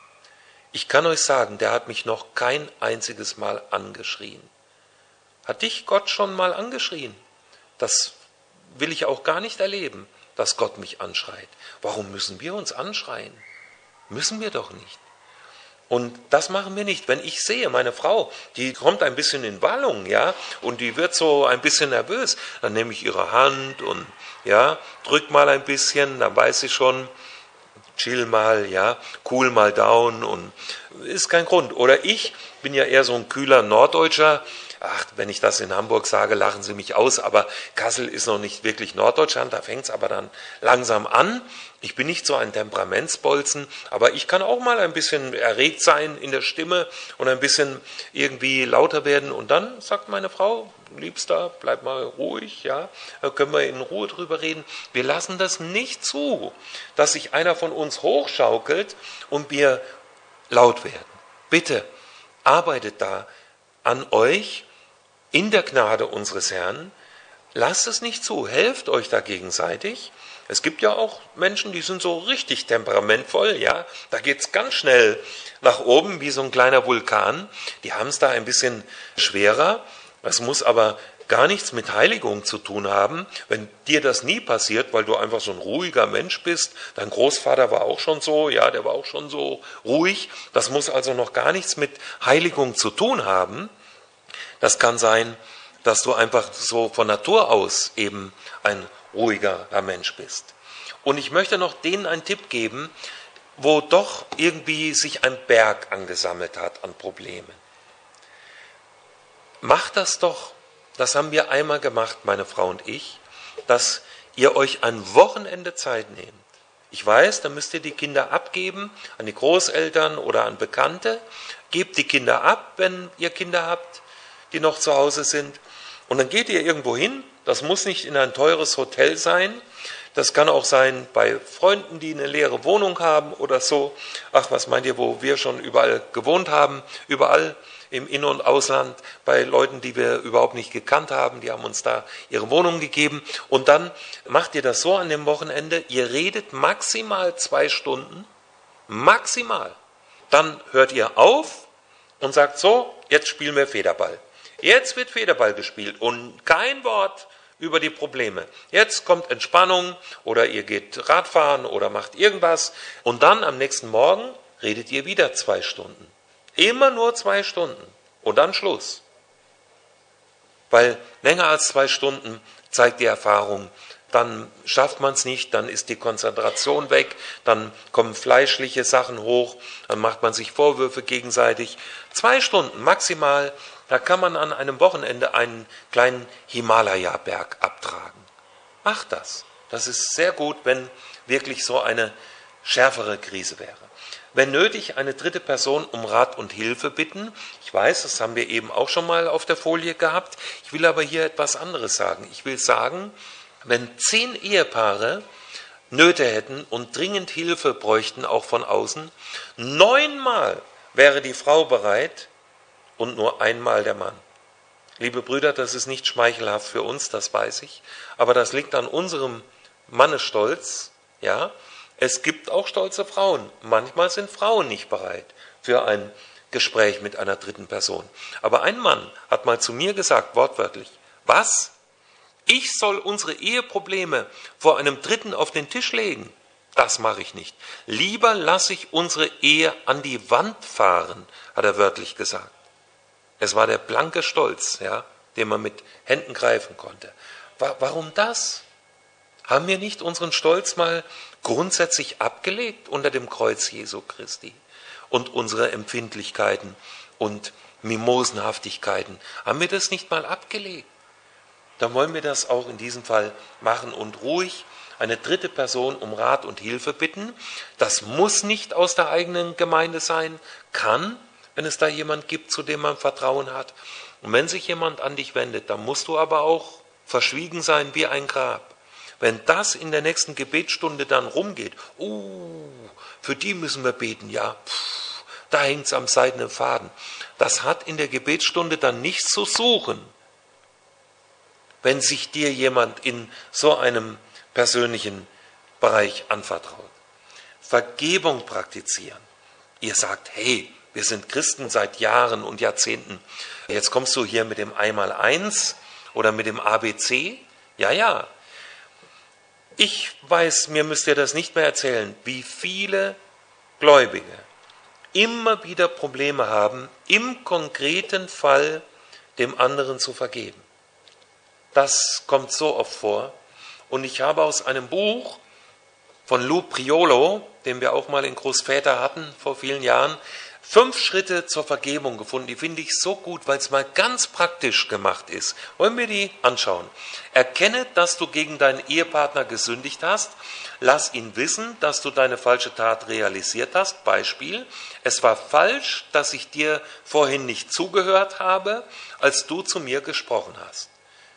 Ich kann euch sagen, der hat mich noch kein einziges Mal angeschrien. Hat dich Gott schon mal angeschrien? Das will ich auch gar nicht erleben, dass Gott mich anschreit. Warum müssen wir uns anschreien? Müssen wir doch nicht. Und das machen wir nicht. Wenn ich sehe, meine Frau, die kommt ein bisschen in Wallung, ja, und die wird so ein bisschen nervös, dann nehme ich ihre Hand und ja, drück mal ein bisschen, dann weiß ich schon, chill mal, ja, cool mal down und ist kein Grund. Oder ich bin ja eher so ein kühler Norddeutscher. Ach, wenn ich das in Hamburg sage, lachen sie mich aus, aber Kassel ist noch nicht wirklich Norddeutschland, da fängt es aber dann langsam an. Ich bin nicht so ein Temperamentsbolzen, aber ich kann auch mal ein bisschen erregt sein in der Stimme und ein bisschen irgendwie lauter werden. Und dann sagt meine Frau, Liebster, bleib mal ruhig, ja, da können wir in Ruhe drüber reden. Wir lassen das nicht zu, dass sich einer von uns hochschaukelt und wir laut werden. Bitte, arbeitet da an euch in der Gnade unseres Herrn. Lasst es nicht zu, helft euch da gegenseitig. Es gibt ja auch Menschen, die sind so richtig temperamentvoll, ja, da geht's ganz schnell nach oben wie so ein kleiner Vulkan. Die haben es da ein bisschen schwerer. Das muss aber gar nichts mit Heiligung zu tun haben. Wenn dir das nie passiert, weil du einfach so ein ruhiger Mensch bist, dein Großvater war auch schon so, ja, der war auch schon so ruhig. Das muss also noch gar nichts mit Heiligung zu tun haben. Das kann sein, dass du einfach so von Natur aus eben ein ruhiger Mensch bist. Und ich möchte noch denen einen Tipp geben, wo doch irgendwie sich ein Berg angesammelt hat an Problemen. Macht das doch, das haben wir einmal gemacht, meine Frau und ich, dass ihr euch ein Wochenende Zeit nehmt. Ich weiß, da müsst ihr die Kinder abgeben an die Großeltern oder an Bekannte. Gebt die Kinder ab, wenn ihr Kinder habt, die noch zu Hause sind. Und dann geht ihr irgendwo hin. Das muss nicht in ein teures Hotel sein. Das kann auch sein bei Freunden, die eine leere Wohnung haben oder so. Ach, was meint ihr, wo wir schon überall gewohnt haben? Überall im In- und Ausland, bei Leuten, die wir überhaupt nicht gekannt haben. Die haben uns da ihre Wohnung gegeben. Und dann macht ihr das so an dem Wochenende. Ihr redet maximal 2 Stunden. Maximal. Dann hört ihr auf und sagt so, jetzt spielen wir Federball. Jetzt wird Federball gespielt und kein Wort über die Probleme. Jetzt kommt Entspannung oder ihr geht Radfahren oder macht irgendwas und dann am nächsten Morgen redet ihr wieder 2 Stunden. Immer nur 2 Stunden und dann Schluss. Weil länger als 2 Stunden zeigt die Erfahrung, dann schafft man es nicht, dann ist die Konzentration weg, dann kommen fleischliche Sachen hoch, dann macht man sich Vorwürfe gegenseitig. 2 Stunden maximal, da kann man an einem Wochenende einen kleinen Himalaya-Berg abtragen. Macht das. Das ist sehr gut, wenn wirklich so eine schärfere Krise wäre. Wenn nötig, eine dritte Person um Rat und Hilfe bitten. Ich weiß, das haben wir eben auch schon mal auf der Folie gehabt. Ich will aber hier etwas anderes sagen. Ich will sagen, wenn 10 Ehepaare Nöte hätten und dringend Hilfe bräuchten, auch von außen, 9-mal wäre die Frau bereit und nur einmal der Mann. Liebe Brüder, das ist nicht schmeichelhaft für uns, das weiß ich, aber das liegt an unserem Mannesstolz, ja. Es gibt auch stolze Frauen. Manchmal sind Frauen nicht bereit für ein Gespräch mit einer dritten Person. Aber ein Mann hat mal zu mir gesagt, wortwörtlich, was? Ich soll unsere Eheprobleme vor einem Dritten auf den Tisch legen? Das mache ich nicht. Lieber lasse ich unsere Ehe an die Wand fahren, hat er wörtlich gesagt. Es war der blanke Stolz, ja, den man mit Händen greifen konnte. Warum das? Haben wir nicht unseren Stolz mal grundsätzlich abgelegt unter dem Kreuz Jesu Christi und unsere Empfindlichkeiten und Mimosenhaftigkeiten? Haben wir das nicht mal abgelegt? Dann wollen wir das auch in diesem Fall machen und ruhig eine dritte Person um Rat und Hilfe bitten. Das muss nicht aus der eigenen Gemeinde sein, kann, wenn es da jemand gibt, zu dem man Vertrauen hat. Und wenn sich jemand an dich wendet, dann musst du aber auch verschwiegen sein wie ein Grab. Wenn das in der nächsten Gebetsstunde dann rumgeht, für die müssen wir beten, ja, da hängt es am seidenen Faden. Das hat in der Gebetsstunde dann nichts zu suchen, wenn sich dir jemand in so einem persönlichen Bereich anvertraut. Vergebung praktizieren. Ihr sagt, hey, wir sind Christen seit Jahren und Jahrzehnten. Jetzt kommst du hier mit dem Einmaleins oder mit dem ABC. Ja. Ich weiß, mir müsst ihr das nicht mehr erzählen, wie viele Gläubige immer wieder Probleme haben, im konkreten Fall dem anderen zu vergeben. Das kommt so oft vor. Und ich habe aus einem Buch von Lou Priolo, den wir auch mal in Großväter hatten vor vielen Jahren, 5 Schritte zur Vergebung gefunden. Die finde ich so gut, weil es mal ganz praktisch gemacht ist. Wollen wir die anschauen? Erkenne, dass du gegen deinen Ehepartner gesündigt hast. Lass ihn wissen, dass du deine falsche Tat realisiert hast. Beispiel, es war falsch, dass ich dir vorhin nicht zugehört habe, als du zu mir gesprochen hast.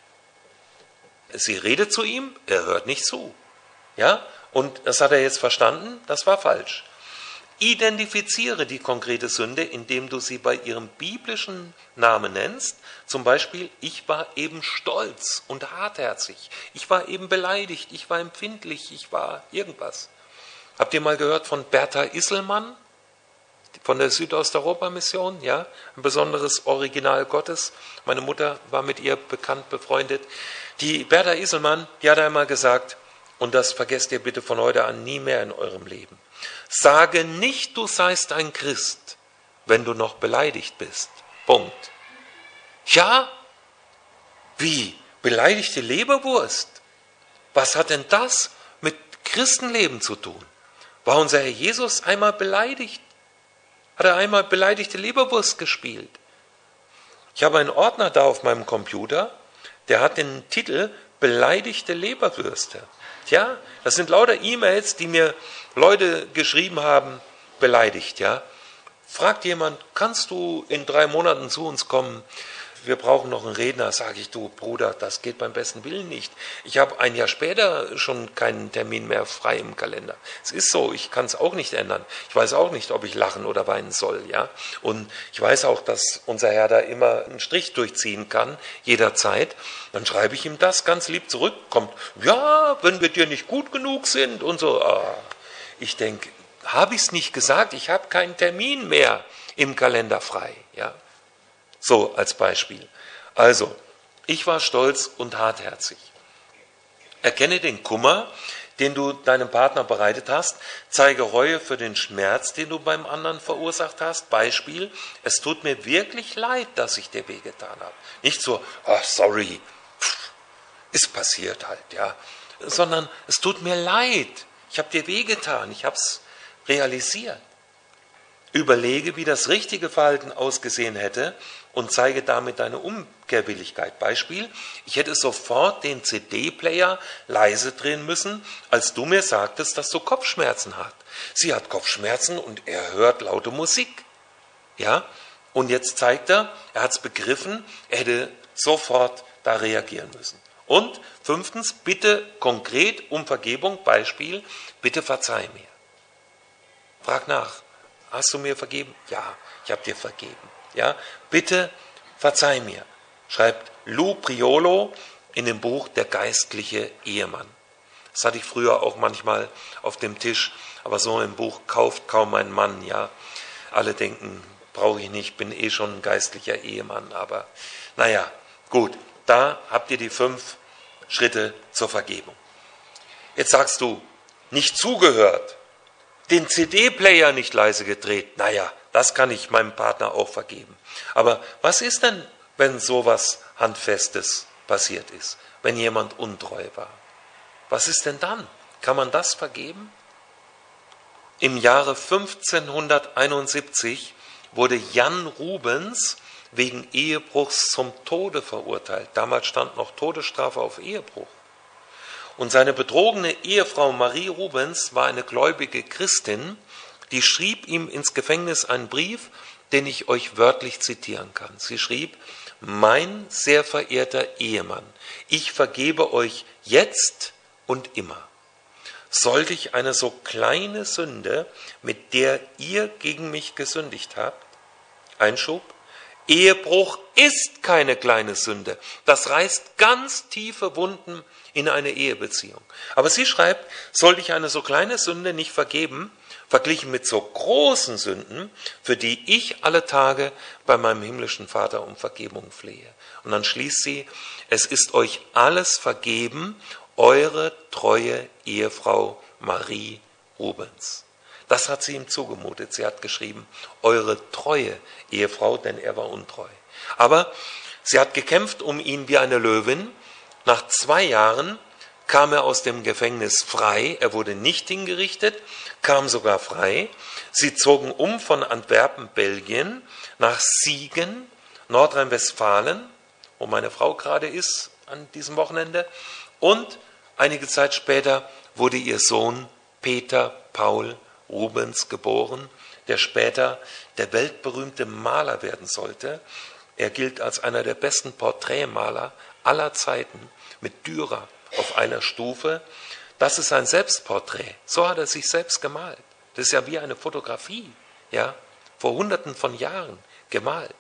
Sie redet zu ihm, er hört nicht zu. Ja? Und das hat er jetzt verstanden, das war falsch. Identifiziere die konkrete Sünde, indem du sie bei ihrem biblischen Namen nennst. Zum Beispiel, ich war eben stolz und hartherzig. Ich war eben beleidigt, ich war empfindlich, ich war irgendwas. Habt ihr mal gehört von Bertha Isselmann? Von der Südosteuropa-Mission, ja? Ein besonderes Original Gottes. Meine Mutter war mit ihr bekannt, befreundet. Die Bertha Isselmann, die hat einmal gesagt, und das vergesst ihr bitte von heute an nie mehr in eurem Leben. Sage nicht, du seist ein Christ, wenn du noch beleidigt bist. Punkt. Ja? Wie? Beleidigte Leberwurst? Was hat denn das mit Christenleben zu tun? War unser Herr Jesus einmal beleidigt? Hat er einmal beleidigte Leberwurst gespielt? Ich habe einen Ordner da auf meinem Computer, der hat den Titel Beleidigte Leberwürste. Tja, das sind lauter E-Mails, die mir Leute geschrieben haben, beleidigt, ja. Fragt jemand, kannst du in 3 Monaten zu uns kommen? Wir brauchen noch einen Redner. Sage ich, du Bruder, das geht beim besten Willen nicht. Ich habe ein Jahr später schon keinen Termin mehr frei im Kalender. Es ist so, ich kann es auch nicht ändern. Ich weiß auch nicht, ob ich lachen oder weinen soll, ja. Und ich weiß auch, dass unser Herr da immer einen Strich durchziehen kann, jederzeit. Dann schreibe ich ihm das ganz lieb zurück. Kommt, ja, wenn wir dir nicht gut genug sind und so. Ich denke, habe ich es nicht gesagt? Ich habe keinen Termin mehr im Kalender frei, ja. So als Beispiel. Also, ich war stolz und hartherzig. Erkenne den Kummer, den du deinem Partner bereitet hast. Zeige Reue für den Schmerz, den du beim anderen verursacht hast. Beispiel, es tut mir wirklich leid, dass ich dir wehgetan habe. Nicht so, sorry, ist passiert halt, ja. Sondern es tut mir leid, ich habe dir wehgetan, ich habe es realisiert. Überlege, wie das richtige Verhalten ausgesehen hätte und zeige damit deine Umkehrwilligkeit. Beispiel, ich hätte sofort den CD-Player leise drehen müssen, als du mir sagtest, dass du Kopfschmerzen hast. Sie hat Kopfschmerzen und er hört laute Musik. Ja? Und jetzt zeigt er hat es begriffen, er hätte sofort da reagieren müssen. Und 5. bitte konkret um Vergebung. Beispiel, bitte verzeih mir. Frag nach. Hast du mir vergeben? Ja, ich habe dir vergeben. Ja, bitte verzeih mir. Schreibt Lou Priolo in dem Buch Der geistliche Ehemann. Das hatte ich früher auch manchmal auf dem Tisch, aber so ein Buch kauft kaum ein Mann. Ja, alle denken, brauche ich nicht, bin eh schon ein geistlicher Ehemann. Aber naja, gut, da habt ihr die 5 Schritte zur Vergebung. Jetzt sagst du, nicht zugehört. Den CD-Player nicht leise gedreht, naja, das kann ich meinem Partner auch vergeben. Aber was ist denn, wenn sowas Handfestes passiert ist, wenn jemand untreu war? Was ist denn dann? Kann man das vergeben? Im Jahre 1571 wurde Jan Rubens wegen Ehebruchs zum Tode verurteilt. Damals stand noch Todesstrafe auf Ehebruch. Und seine betrogene Ehefrau Marie Rubens war eine gläubige Christin, die schrieb ihm ins Gefängnis einen Brief, den ich euch wörtlich zitieren kann. Sie schrieb, mein sehr verehrter Ehemann, ich vergebe euch jetzt und immer. Sollte ich eine so kleine Sünde, mit der ihr gegen mich gesündigt habt, Einschub, Ehebruch ist keine kleine Sünde. Das reißt ganz tiefe Wunden in eine Ehebeziehung. Aber sie schreibt, sollte ich eine so kleine Sünde nicht vergeben, verglichen mit so großen Sünden, für die ich alle Tage bei meinem himmlischen Vater um Vergebung flehe. Und dann schließt sie, es ist euch alles vergeben, eure treue Ehefrau Marie Rubens. Das hat sie ihm zugemutet. Sie hat geschrieben, eure treue Ehefrau, denn er war untreu. Aber sie hat gekämpft um ihn wie eine Löwin. Nach 2 Jahren kam er aus dem Gefängnis frei. Er wurde nicht hingerichtet, kam sogar frei. Sie zogen um von Antwerpen, Belgien, nach Siegen, Nordrhein-Westfalen, wo meine Frau gerade ist an diesem Wochenende. Und einige Zeit später wurde ihr Sohn Peter Paul Rubens geboren, der später der weltberühmte Maler werden sollte. Er gilt als einer der besten Porträtmaler aller Zeiten, mit Dürer auf einer Stufe. Das ist ein Selbstporträt. So hat er sich selbst gemalt. Das ist ja wie eine Fotografie, ja, vor Hunderten von Jahren gemalt.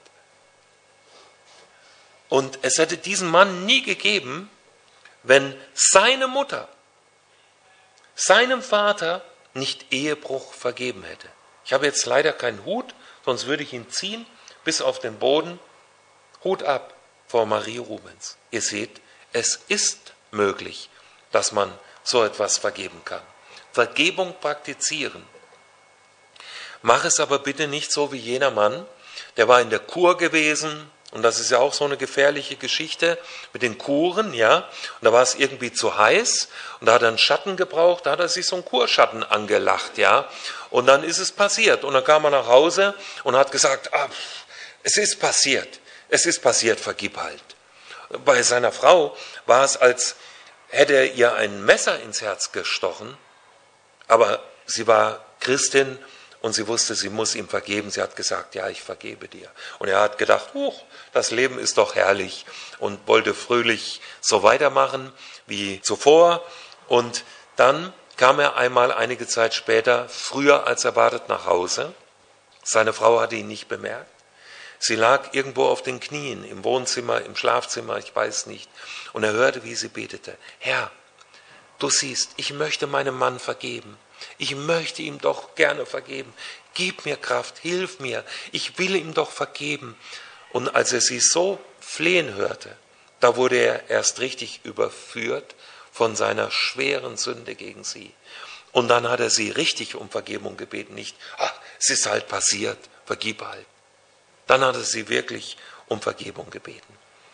Und es hätte diesen Mann nie gegeben, wenn seine Mutter seinem Vater nicht Ehebruch vergeben hätte. Ich habe jetzt leider keinen Hut, sonst würde ich ihn ziehen bis auf den Boden. Hut ab vor Marie Rubens. Ihr seht, es ist möglich, dass man so etwas vergeben kann. Vergebung praktizieren. Mach es aber bitte nicht so wie jener Mann, der war in der Kur gewesen, Und das ist ja auch so eine gefährliche Geschichte mit den Kuren, ja. Und da war es irgendwie zu heiß und da hat er einen Schatten gebraucht, da hat er sich so einen Kurschatten angelacht, ja. Und dann ist es passiert. Und dann kam er nach Hause und hat gesagt, es ist passiert, vergib halt. Bei seiner Frau war es, als hätte er ihr ein Messer ins Herz gestochen, aber sie war Christin und sie wusste, sie muss ihm vergeben. Sie hat gesagt, ja, ich vergebe dir. Und er hat gedacht, das Leben ist doch herrlich und wollte fröhlich so weitermachen wie zuvor. Und dann kam er einmal einige Zeit später, früher als erwartet, nach Hause. Seine Frau hatte ihn nicht bemerkt. Sie lag irgendwo auf den Knien, im Wohnzimmer, im Schlafzimmer, ich weiß nicht. Und er hörte, wie sie betete, Herr, du siehst, ich möchte meinem Mann vergeben. Ich möchte ihm doch gerne vergeben. Gib mir Kraft, hilf mir. Ich will ihm doch vergeben. Und als er sie so flehen hörte, da wurde er erst richtig überführt von seiner schweren Sünde gegen sie. Und dann hat er sie richtig um Vergebung gebeten. Nicht, es ist halt passiert, vergib halt. Dann hat er sie wirklich um Vergebung gebeten.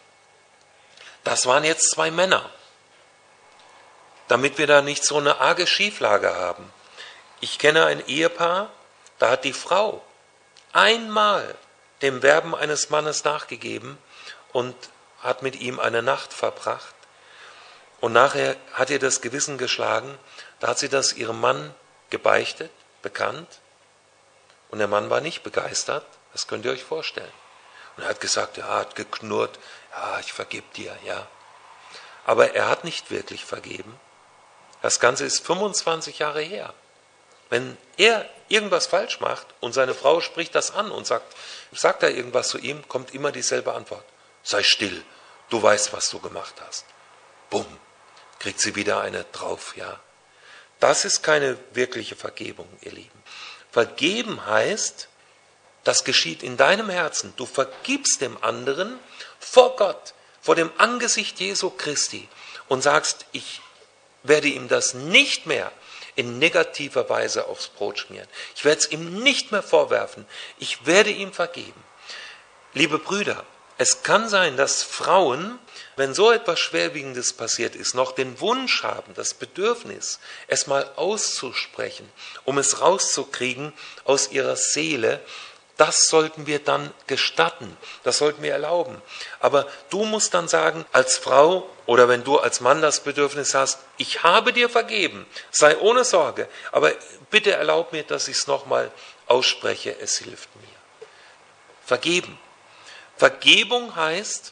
Das waren jetzt 2 Männer. Damit wir da nicht so eine arge Schieflage haben. Ich kenne ein Ehepaar, da hat die Frau einmal dem Werben eines Mannes nachgegeben und hat mit ihm eine Nacht verbracht. Und nachher hat ihr das Gewissen geschlagen, da hat sie das ihrem Mann gebeichtet, bekannt. Und der Mann war nicht begeistert, das könnt ihr euch vorstellen. Und er hat gesagt, er hat geknurrt, ja, ich vergebe dir, ja. Aber er hat nicht wirklich vergeben. Das Ganze ist 25 Jahre her. Wenn er irgendwas falsch macht und seine Frau spricht das an und sagt er irgendwas zu ihm, kommt immer dieselbe Antwort. Sei still, du weißt, was du gemacht hast. Bumm, kriegt sie wieder eine drauf, ja. Das ist keine wirkliche Vergebung, ihr Lieben. Vergeben heißt, das geschieht in deinem Herzen. Du vergibst dem anderen vor Gott, vor dem Angesicht Jesu Christi und sagst, ich werde ihm das nicht mehr in negativer Weise aufs Brot schmieren. Ich werde es ihm nicht mehr vorwerfen. Ich werde ihm vergeben. Liebe Brüder, es kann sein, dass Frauen, wenn so etwas Schwerwiegendes passiert ist, noch den Wunsch haben, das Bedürfnis, es mal auszusprechen, um es rauszukriegen aus ihrer Seele. Das sollten wir dann gestatten, das sollten wir erlauben. Aber du musst dann sagen, als Frau oder wenn du als Mann das Bedürfnis hast, ich habe dir vergeben, sei ohne Sorge, aber bitte erlaub mir, dass ich es nochmal ausspreche, es hilft mir. Vergeben. Vergebung heißt,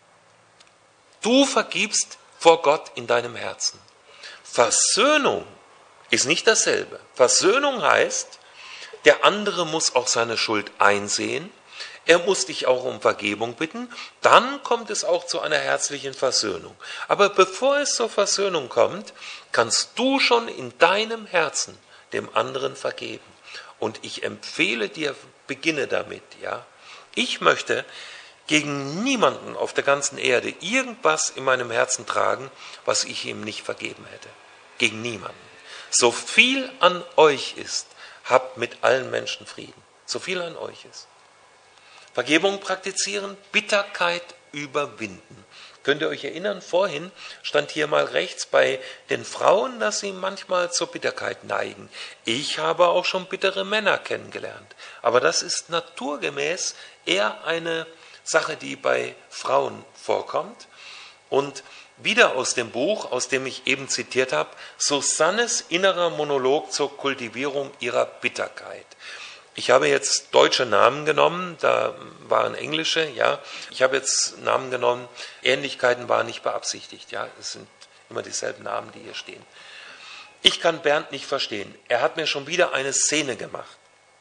du vergibst vor Gott in deinem Herzen. Versöhnung ist nicht dasselbe. Versöhnung heißt, der andere muss auch seine Schuld einsehen, er muss dich auch um Vergebung bitten, dann kommt es auch zu einer herzlichen Versöhnung. Aber bevor es zur Versöhnung kommt, kannst du schon in deinem Herzen dem anderen vergeben. Und ich empfehle dir, beginne damit, ja. Ich möchte gegen niemanden auf der ganzen Erde irgendwas in meinem Herzen tragen, was ich ihm nicht vergeben hätte. Gegen niemanden. So viel an euch ist, habt mit allen Menschen Frieden. So viel an euch ist. Vergebung praktizieren, Bitterkeit überwinden. Könnt ihr euch erinnern, vorhin stand hier mal rechts bei den Frauen, dass sie manchmal zur Bitterkeit neigen. Ich habe auch schon bittere Männer kennengelernt. Aber das ist naturgemäß eher eine Sache, die bei Frauen vorkommt. Und wieder aus dem Buch, aus dem ich eben zitiert habe, Susannes innerer Monolog zur Kultivierung ihrer Bitterkeit. Ich habe jetzt deutsche Namen genommen, da waren englische, ja. Ich habe jetzt Namen genommen, Ähnlichkeiten waren nicht beabsichtigt, ja. Es sind immer dieselben Namen, die hier stehen. Ich kann Bernd nicht verstehen. Er hat mir schon wieder eine Szene gemacht.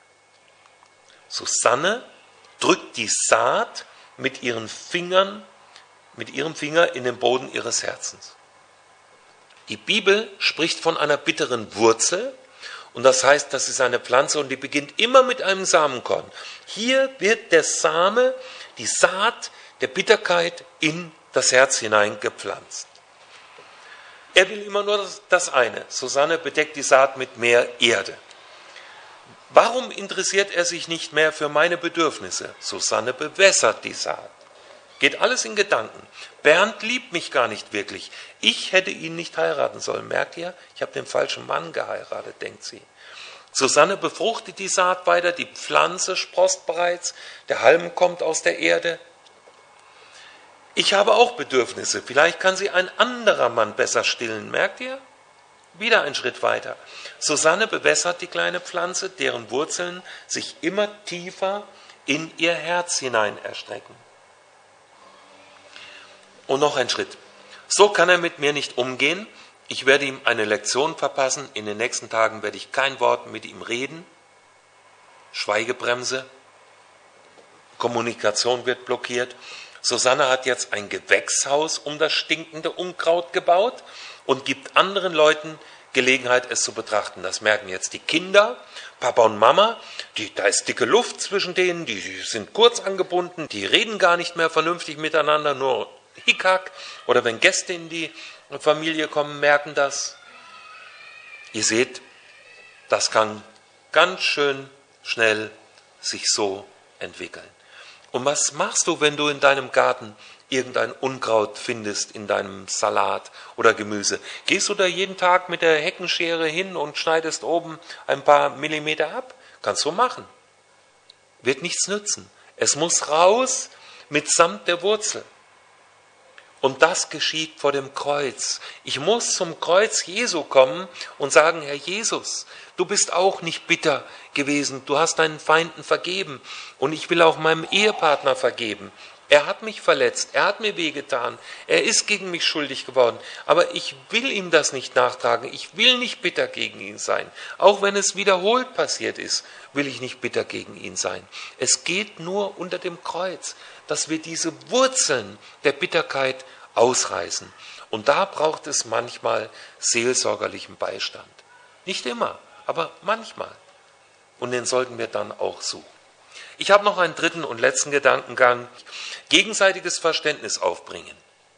Susanne drückt die Saat mit ihrem Finger in den Boden ihres Herzens. Die Bibel spricht von einer bitteren Wurzel und das heißt, das ist eine Pflanze und die beginnt immer mit einem Samenkorn. Hier wird der Same, die Saat der Bitterkeit in das Herz hinein gepflanzt. Er will immer nur das eine. Susanne bedeckt die Saat mit mehr Erde. Warum interessiert er sich nicht mehr für meine Bedürfnisse? Susanne bewässert die Saat. Geht alles in Gedanken. Bernd liebt mich gar nicht wirklich. Ich hätte ihn nicht heiraten sollen. Merkt ihr? Ich habe den falschen Mann geheiratet, denkt sie. Susanne befruchtet die Saat weiter, die Pflanze sproßt bereits, der Halm kommt aus der Erde. Ich habe auch Bedürfnisse. Vielleicht kann sie ein anderer Mann besser stillen. Merkt ihr? Wieder ein Schritt weiter. Susanne bewässert die kleine Pflanze, deren Wurzeln sich immer tiefer in ihr Herz hinein erstrecken. Und noch ein Schritt. So kann er mit mir nicht umgehen. Ich werde ihm eine Lektion verpassen. In den nächsten Tagen werde ich kein Wort mit ihm reden. Schweigebremse. Kommunikation wird blockiert. Susanne hat jetzt ein Gewächshaus um das stinkende Unkraut gebaut und gibt anderen Leuten Gelegenheit, es zu betrachten. Das merken jetzt die Kinder, Papa und Mama. Da ist dicke Luft zwischen denen, die sind kurz angebunden, die reden gar nicht mehr vernünftig miteinander, nur Hickhack. Oder wenn Gäste in die Familie kommen, merken das. Ihr seht, das kann ganz schön schnell sich so entwickeln. Und was machst du, wenn du in deinem Garten irgendein Unkraut findest in deinem Salat oder Gemüse? Gehst du da jeden Tag mit der Heckenschere hin und schneidest oben ein paar Millimeter ab? Kannst du machen. Wird nichts nützen. Es muss raus mitsamt der Wurzel. Und das geschieht vor dem Kreuz. Ich muss zum Kreuz Jesu kommen und sagen, Herr Jesus, du bist auch nicht bitter gewesen. Du hast deinen Feinden vergeben. Und ich will auch meinem Ehepartner vergeben. Er hat mich verletzt. Er hat mir wehgetan. Er ist gegen mich schuldig geworden. Aber ich will ihm das nicht nachtragen. Ich will nicht bitter gegen ihn sein. Auch wenn es wiederholt passiert ist, will ich nicht bitter gegen ihn sein. Es geht nur unter dem Kreuz, dass wir diese Wurzeln der Bitterkeit ausreißen. Und da braucht es manchmal seelsorgerlichen Beistand. Nicht immer, aber manchmal. Und den sollten wir dann auch suchen. Ich habe noch einen dritten und letzten Gedankengang. Gegenseitiges Verständnis aufbringen.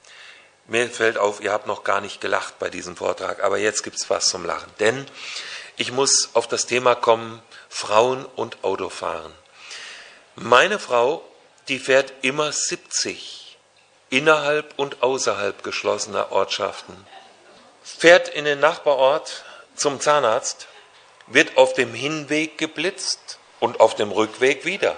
Mir fällt auf, ihr habt noch gar nicht gelacht bei diesem Vortrag, aber jetzt gibt es was zum Lachen. Denn ich muss auf das Thema kommen, Frauen und Autofahren. Meine Frau, die fährt immer 70 innerhalb und außerhalb geschlossener Ortschaften. Fährt in den Nachbarort zum Zahnarzt, wird auf dem Hinweg geblitzt und auf dem Rückweg wieder.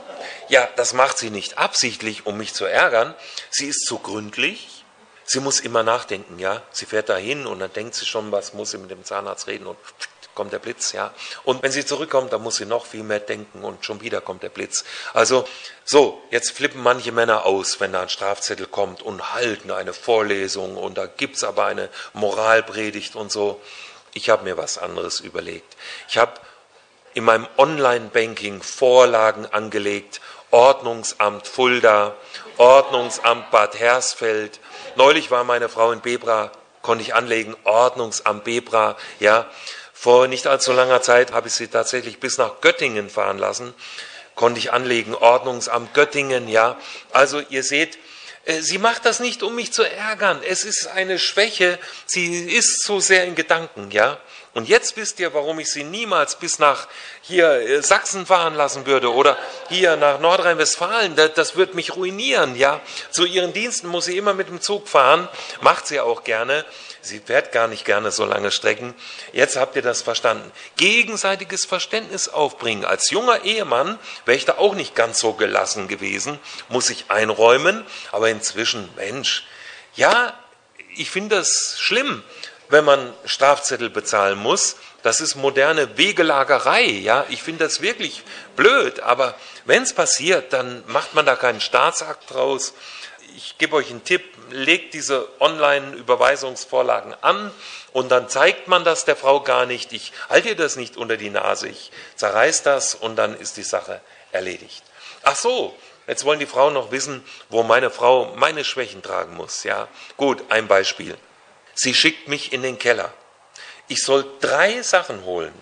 Ja, das macht sie nicht absichtlich, um mich zu ärgern. Sie ist zu gründlich. Sie muss immer nachdenken, ja. Sie fährt dahin und dann denkt sie schon, was muss sie mit dem Zahnarzt reden und kommt der Blitz, ja. Und wenn sie zurückkommt, dann muss sie noch viel mehr denken und schon wieder kommt der Blitz. Also, so, jetzt flippen manche Männer aus, wenn da ein Strafzettel kommt und halten eine Vorlesung und da gibt's aber eine Moralpredigt und so. Ich habe mir was anderes überlegt. Ich habe in meinem Online-Banking Vorlagen angelegt, Ordnungsamt Fulda, Ordnungsamt Bad Hersfeld. Neulich war meine Frau in Bebra, konnte ich anlegen, Ordnungsamt Bebra, ja. Vor nicht allzu langer Zeit habe ich sie tatsächlich bis nach Göttingen fahren lassen, konnte ich anlegen, Ordnungsamt Göttingen, ja. Also ihr seht, sie macht das nicht, um mich zu ärgern. Es ist eine Schwäche, sie ist so sehr in Gedanken, ja. Und jetzt wisst ihr, warum ich sie niemals bis nach hier Sachsen fahren lassen würde oder hier nach Nordrhein-Westfalen. Das wird mich ruinieren, ja. Zu ihren Diensten muss sie immer mit dem Zug fahren, macht sie auch gerne. Sie fährt gar nicht gerne so lange Strecken. Jetzt habt ihr das verstanden. Gegenseitiges Verständnis aufbringen. Als junger Ehemann wäre ich da auch nicht ganz so gelassen gewesen, muss ich einräumen. Aber inzwischen, Mensch, ja, ich finde das schlimm, wenn man Strafzettel bezahlen muss. Das ist moderne Wegelagerei, ja. Ich finde das wirklich blöd, aber wenn es passiert, dann macht man da keinen Staatsakt draus. Ich gebe euch einen Tipp, legt diese Online-Überweisungsvorlagen an und dann zeigt man das der Frau gar nicht. Ich halte ihr das nicht unter die Nase, ich zerreiß das und dann ist die Sache erledigt. Ach so, jetzt wollen die Frauen noch wissen, wo meine Frau meine Schwächen tragen muss. Ja, gut, ein Beispiel. Sie schickt mich in den Keller. Ich soll 3 Sachen holen.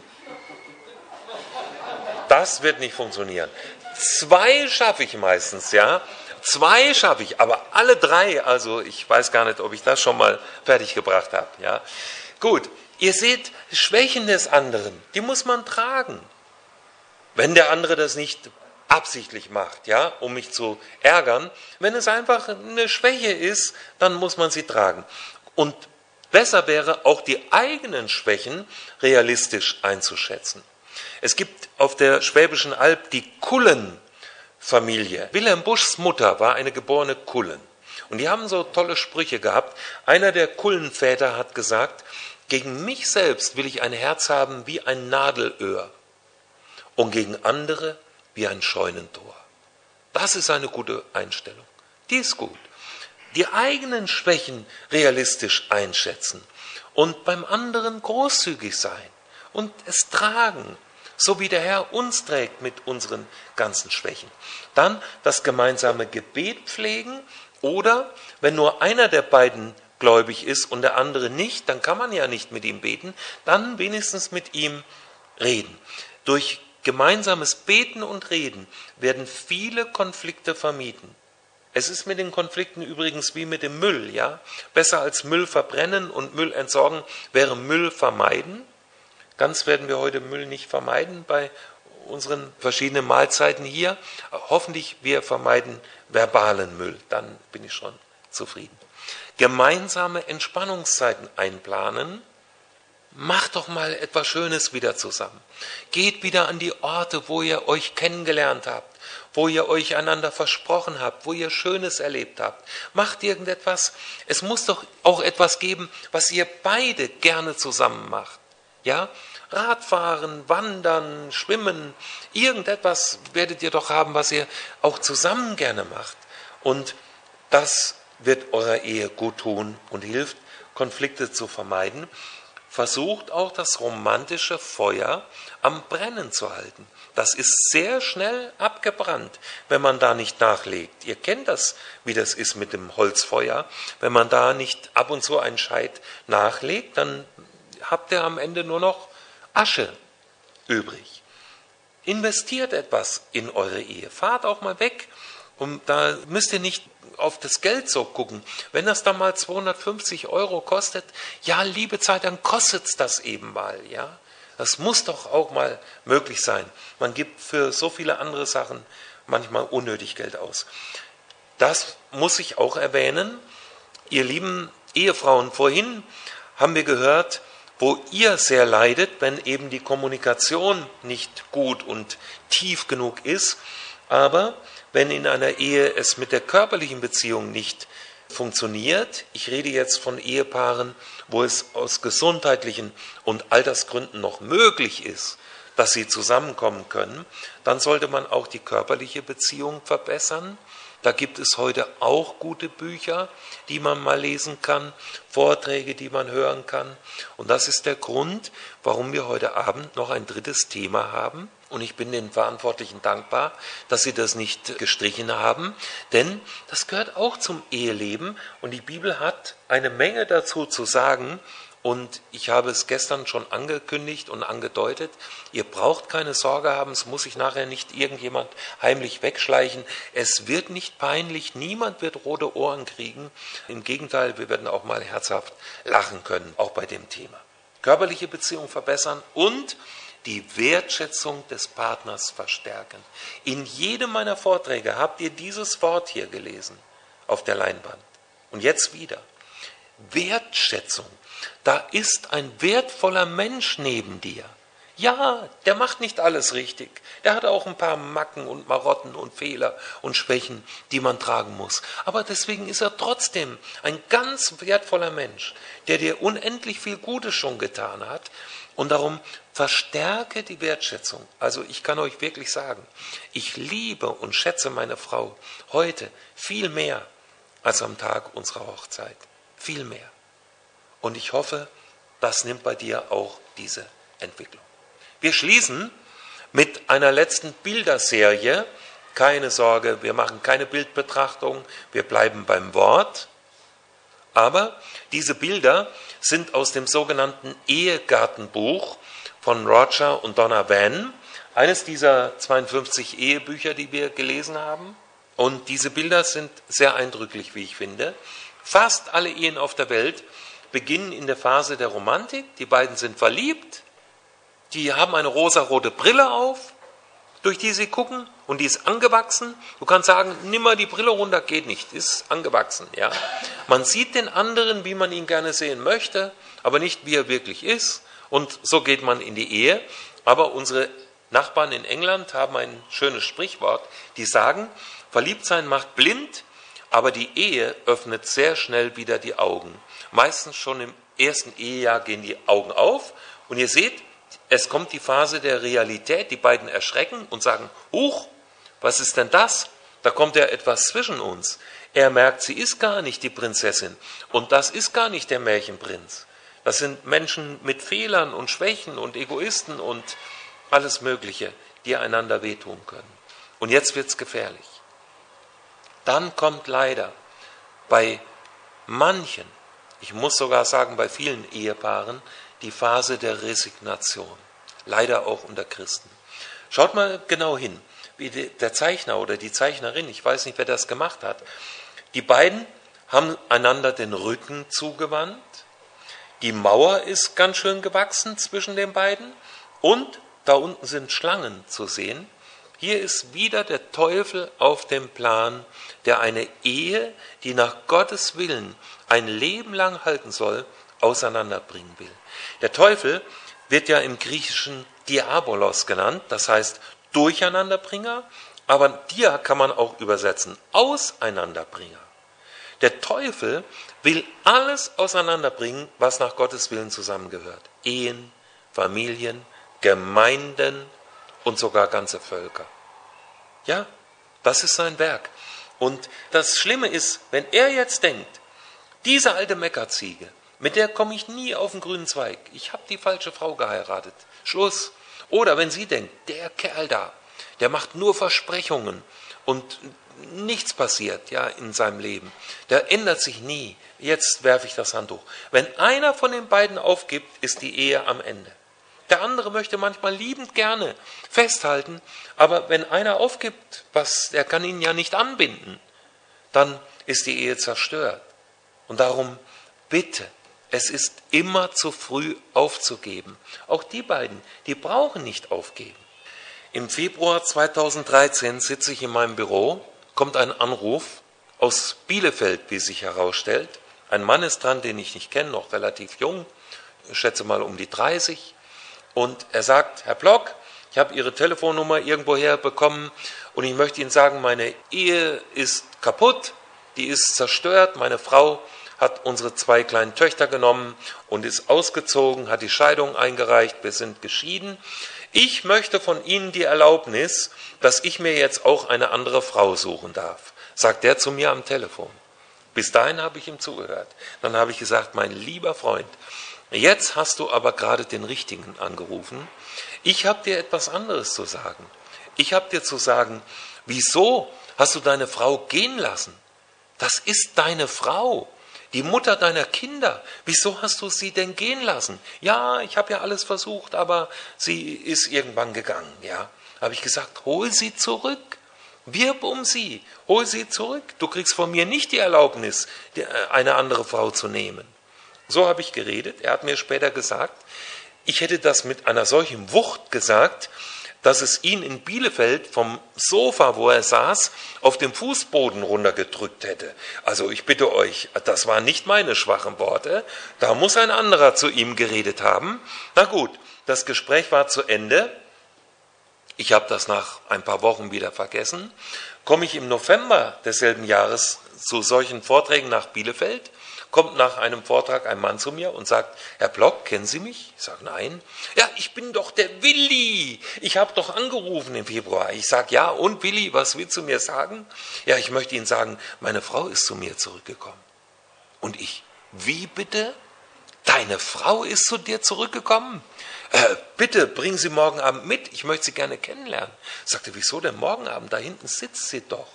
Das wird nicht funktionieren. 2 schaffe ich meistens, ja. 2 schaffe ich, aber alle 3, also ich weiß gar nicht, ob ich das schon mal fertig gebracht habe. Ja. Gut, ihr seht, Schwächen des anderen, die muss man tragen. Wenn der andere das nicht absichtlich macht, ja, um mich zu ärgern. Wenn es einfach eine Schwäche ist, dann muss man sie tragen. Und besser wäre, auch die eigenen Schwächen realistisch einzuschätzen. Es gibt auf der Schwäbischen Alb die Kullen-Familie. Wilhelm Buschs Mutter war eine geborene Kullen. Und die haben so tolle Sprüche gehabt. Einer der Kullenväter hat gesagt, gegen mich selbst will ich ein Herz haben wie ein Nadelöhr und gegen andere wie ein Scheunentor. Das ist eine gute Einstellung. Die ist gut. Die eigenen Schwächen realistisch einschätzen und beim anderen großzügig sein und es tragen, so wie der Herr uns trägt mit unseren ganzen Schwächen. Dann das gemeinsame Gebet pflegen oder, wenn nur einer der beiden gläubig ist und der andere nicht, dann kann man ja nicht mit ihm beten, dann wenigstens mit ihm reden. Durch gemeinsames Beten und Reden werden viele Konflikte vermieden. Es ist mit den Konflikten übrigens wie mit dem Müll, ja? Besser als Müll verbrennen und Müll entsorgen wäre Müll vermeiden. Ganz werden wir heute Müll nicht vermeiden bei unseren verschiedenen Mahlzeiten hier. Hoffentlich wir vermeiden verbalen Müll, dann bin ich schon zufrieden. Gemeinsame Entspannungszeiten einplanen. Macht doch mal etwas Schönes wieder zusammen. Geht wieder an die Orte, wo ihr euch kennengelernt habt, wo ihr euch einander versprochen habt, wo ihr Schönes erlebt habt. Macht irgendetwas. Es muss doch auch etwas geben, was ihr beide gerne zusammen macht. Ja? Radfahren, Wandern, Schwimmen, irgendetwas werdet ihr doch haben, was ihr auch zusammen gerne macht. Und das wird eurer Ehe gut tun und hilft, Konflikte zu vermeiden. Versucht auch das romantische Feuer am Brennen zu halten. Das ist sehr schnell abgebrannt, wenn man da nicht nachlegt. Ihr kennt das, wie das ist mit dem Holzfeuer. Wenn man da nicht ab und zu einen Scheit nachlegt, dann habt ihr am Ende nur noch Asche übrig. Investiert etwas in eure Ehe. Fahrt auch mal weg. Und da müsst ihr nicht auf das Geld so gucken. Wenn das dann mal 250 € kostet, ja, liebe Zeit, dann kostet es das eben mal, ja. Das muss doch auch mal möglich sein. Man gibt für so viele andere Sachen manchmal unnötig Geld aus. Das muss ich auch erwähnen. Ihr lieben Ehefrauen, vorhin haben wir gehört, wo ihr sehr leidet, wenn eben die Kommunikation nicht gut und tief genug ist, aber wenn in einer Ehe es mit der körperlichen Beziehung nicht funktioniert, ich rede jetzt von Ehepaaren, wo es aus gesundheitlichen und Altersgründen noch möglich ist, dass sie zusammenkommen können, dann sollte man auch die körperliche Beziehung verbessern. Da gibt es heute auch gute Bücher, die man mal lesen kann, Vorträge, die man hören kann. Und das ist der Grund, warum wir heute Abend noch ein drittes Thema haben. Und ich bin den Verantwortlichen dankbar, dass sie das nicht gestrichen haben, denn das gehört auch zum Eheleben und die Bibel hat eine Menge dazu zu sagen. Und ich habe es gestern schon angekündigt und angedeutet, ihr braucht keine Sorge haben, es muss sich nachher nicht irgendjemand heimlich wegschleichen. Es wird nicht peinlich, niemand wird rote Ohren kriegen. Im Gegenteil, wir werden auch mal herzhaft lachen können, auch bei dem Thema. Körperliche Beziehung verbessern und die Wertschätzung des Partners verstärken. In jedem meiner Vorträge habt ihr dieses Wort hier gelesen, auf der Leinwand. Und jetzt wieder. Wertschätzung. Da ist ein wertvoller Mensch neben dir. Ja, der macht nicht alles richtig. Der hat auch ein paar Macken und Marotten und Fehler und Schwächen, die man tragen muss. Aber deswegen ist er trotzdem ein ganz wertvoller Mensch, der dir unendlich viel Gutes schon getan hat. Und darum verstärke die Wertschätzung. Also ich kann euch wirklich sagen, ich liebe und schätze meine Frau heute viel mehr als am Tag unserer Hochzeit. Viel mehr. Und ich hoffe, das nimmt bei dir auch diese Entwicklung. Wir schließen mit einer letzten Bilderserie. Keine Sorge, wir machen keine Bildbetrachtung, wir bleiben beim Wort. Aber diese Bilder sind aus dem sogenannten Ehegartenbuch von Roger und Donna Vann, eines dieser 52 Ehebücher, die wir gelesen haben. Und diese Bilder sind sehr eindrücklich, wie ich finde. Fast alle Ehen auf der Welt beginnen in der Phase der Romantik. Die beiden sind verliebt, die haben eine rosarote Brille auf durch die sie gucken, und die ist angewachsen. Du kannst sagen, nimm mal die Brille runter, geht nicht, ist angewachsen. Ja? Man sieht den anderen, wie man ihn gerne sehen möchte, aber nicht, wie er wirklich ist. Und so geht man in die Ehe. Aber unsere Nachbarn in England haben ein schönes Sprichwort. Die sagen, Verliebtsein macht blind, aber die Ehe öffnet sehr schnell wieder die Augen. Meistens schon im ersten Ehejahr gehen die Augen auf. Und ihr seht, es kommt die Phase der Realität. Die beiden erschrecken und sagen, huch, was ist denn das? Da kommt ja etwas zwischen uns. Er merkt, sie ist gar nicht die Prinzessin. Und das ist gar nicht der Märchenprinz. Das sind Menschen mit Fehlern und Schwächen und Egoisten und alles Mögliche, die einander wehtun können. Und jetzt wird's gefährlich. Dann kommt leider bei manchen, ich muss sogar sagen bei vielen Ehepaaren, die Phase der Resignation. Leider auch unter Christen. Schaut mal genau hin, wie der Zeichner oder die Zeichnerin, ich weiß nicht, wer das gemacht hat, die beiden haben einander den Rücken zugewandt, die Mauer ist ganz schön gewachsen zwischen den beiden und da unten sind Schlangen zu sehen. Hier ist wieder der Teufel auf dem Plan, der eine Ehe, die nach Gottes Willen ein Leben lang halten soll, auseinanderbringen will. Der Teufel wird ja im Griechischen Diabolos genannt, das heißt Durcheinanderbringer, aber Dia kann man auch übersetzen, Auseinanderbringer. Der Teufel will alles auseinanderbringen, was nach Gottes Willen zusammengehört. Ehen, Familien, Gemeinden und sogar ganze Völker. Ja, das ist sein Werk. Und das Schlimme ist, wenn er jetzt denkt, diese alte Meckerziege, mit der komme ich nie auf den grünen Zweig. Ich habe die falsche Frau geheiratet. Schluss. Oder wenn sie denkt, der Kerl da, der macht nur Versprechungen und nichts passiert ja in seinem Leben. Der ändert sich nie. Jetzt werfe ich das Handtuch. Wenn einer von den beiden aufgibt, ist die Ehe am Ende. Der andere möchte manchmal liebend gerne festhalten, aber wenn einer aufgibt, der kann ihn ja nicht anbinden, dann ist die Ehe zerstört. Und darum bitte, es ist immer zu früh aufzugeben. Auch die beiden, die brauchen nicht aufgeben. Im Februar 2013 sitze ich in meinem Büro, kommt ein Anruf aus Bielefeld, wie sich herausstellt. Ein Mann ist dran, den ich nicht kenne, noch relativ jung, ich schätze mal um die 30. Und er sagt, Herr Block, ich habe Ihre Telefonnummer irgendwoher bekommen und ich möchte Ihnen sagen, meine Ehe ist kaputt, die ist zerstört, meine Frau hat unsere 2 kleinen Töchter genommen und ist ausgezogen, hat die Scheidung eingereicht, wir sind geschieden. Ich möchte von Ihnen die Erlaubnis, dass ich mir jetzt auch eine andere Frau suchen darf, sagt er zu mir am Telefon. Bis dahin habe ich ihm zugehört. Dann habe ich gesagt, mein lieber Freund, jetzt hast du aber gerade den Richtigen angerufen. Ich habe dir etwas anderes zu sagen. Ich habe dir zu sagen, wieso hast du deine Frau gehen lassen? Das ist deine Frau, die Mutter deiner Kinder. Wieso hast du sie denn gehen lassen? Ja, ich habe ja alles versucht, aber sie ist irgendwann gegangen. Ja, habe ich gesagt, hol sie zurück. Wirb um sie, hol sie zurück. Du kriegst von mir nicht die Erlaubnis, eine andere Frau zu nehmen. So habe ich geredet. Er hat mir später gesagt, ich hätte das mit einer solchen Wucht gesagt, dass es ihn in Bielefeld vom Sofa, wo er saß, auf dem Fußboden runtergedrückt hätte. Also ich bitte euch, das waren nicht meine schwachen Worte, da muss ein anderer zu ihm geredet haben. Na gut, das Gespräch war zu Ende. Ich habe das nach ein paar Wochen wieder vergessen. Komme ich im November desselben Jahres zu solchen Vorträgen nach Bielefeld, kommt nach einem Vortrag ein Mann zu mir und sagt, Herr Block, kennen Sie mich? Ich sage, nein. Ja, ich bin doch der Willi. Ich habe doch angerufen im Februar. Ich sage, ja, und Willi, was willst du mir sagen? Ja, ich möchte Ihnen sagen, meine Frau ist zu mir zurückgekommen. Und ich, wie bitte? Deine Frau ist zu dir zurückgekommen? Bitte, bringen Sie morgen Abend mit, ich möchte Sie gerne kennenlernen. Sagte, wieso denn morgen Abend? Da hinten sitzt sie doch.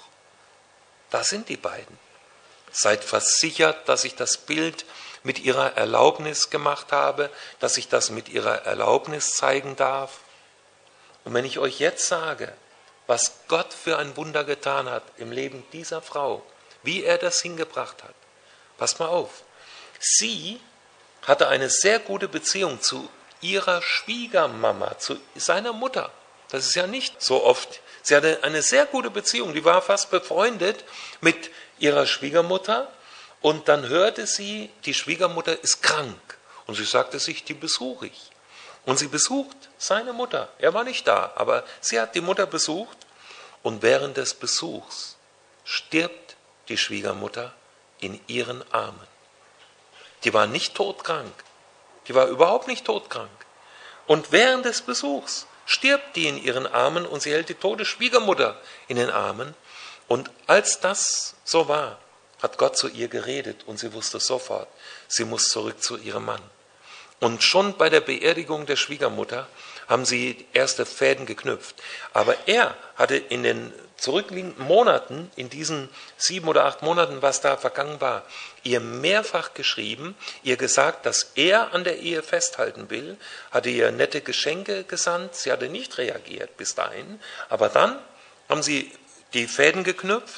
Da sind die beiden. Seid versichert, dass ich das Bild mit ihrer Erlaubnis gemacht habe, dass ich das mit ihrer Erlaubnis zeigen darf. Und wenn ich euch jetzt sage, was Gott für ein Wunder getan hat im Leben dieser Frau, wie er das hingebracht hat, passt mal auf. Sie hatte eine sehr gute Beziehung zu ihrer Schwiegermama, zu seiner Mutter. Das ist ja nicht so oft. Sie hatte eine sehr gute Beziehung, die war fast befreundet mit ihrer Schwiegermutter. Und dann hörte sie, die Schwiegermutter ist krank. Und sie sagte sich, die besuche ich. Und sie besucht seine Mutter. Er war nicht da, aber sie hat die Mutter besucht. Und während des Besuchs stirbt die Schwiegermutter in ihren Armen. Die war nicht todkrank. Die war überhaupt nicht todkrank. Und während des Besuchs stirbt die in ihren Armen und sie hält die tote Schwiegermutter in den Armen. Und als das so war, hat Gott zu ihr geredet und sie wusste sofort, sie muss zurück zu ihrem Mann. Und schon bei der Beerdigung der Schwiegermutter haben sie erste Fäden geknüpft. Aber er hatte in den zurückliegenden Monaten, in diesen 7 oder 8 Monaten, was da vergangen war, ihr mehrfach geschrieben, ihr gesagt, dass er an der Ehe festhalten will, hatte ihr nette Geschenke gesandt, sie hatte nicht reagiert bis dahin, aber dann haben sie die Fäden geknüpft.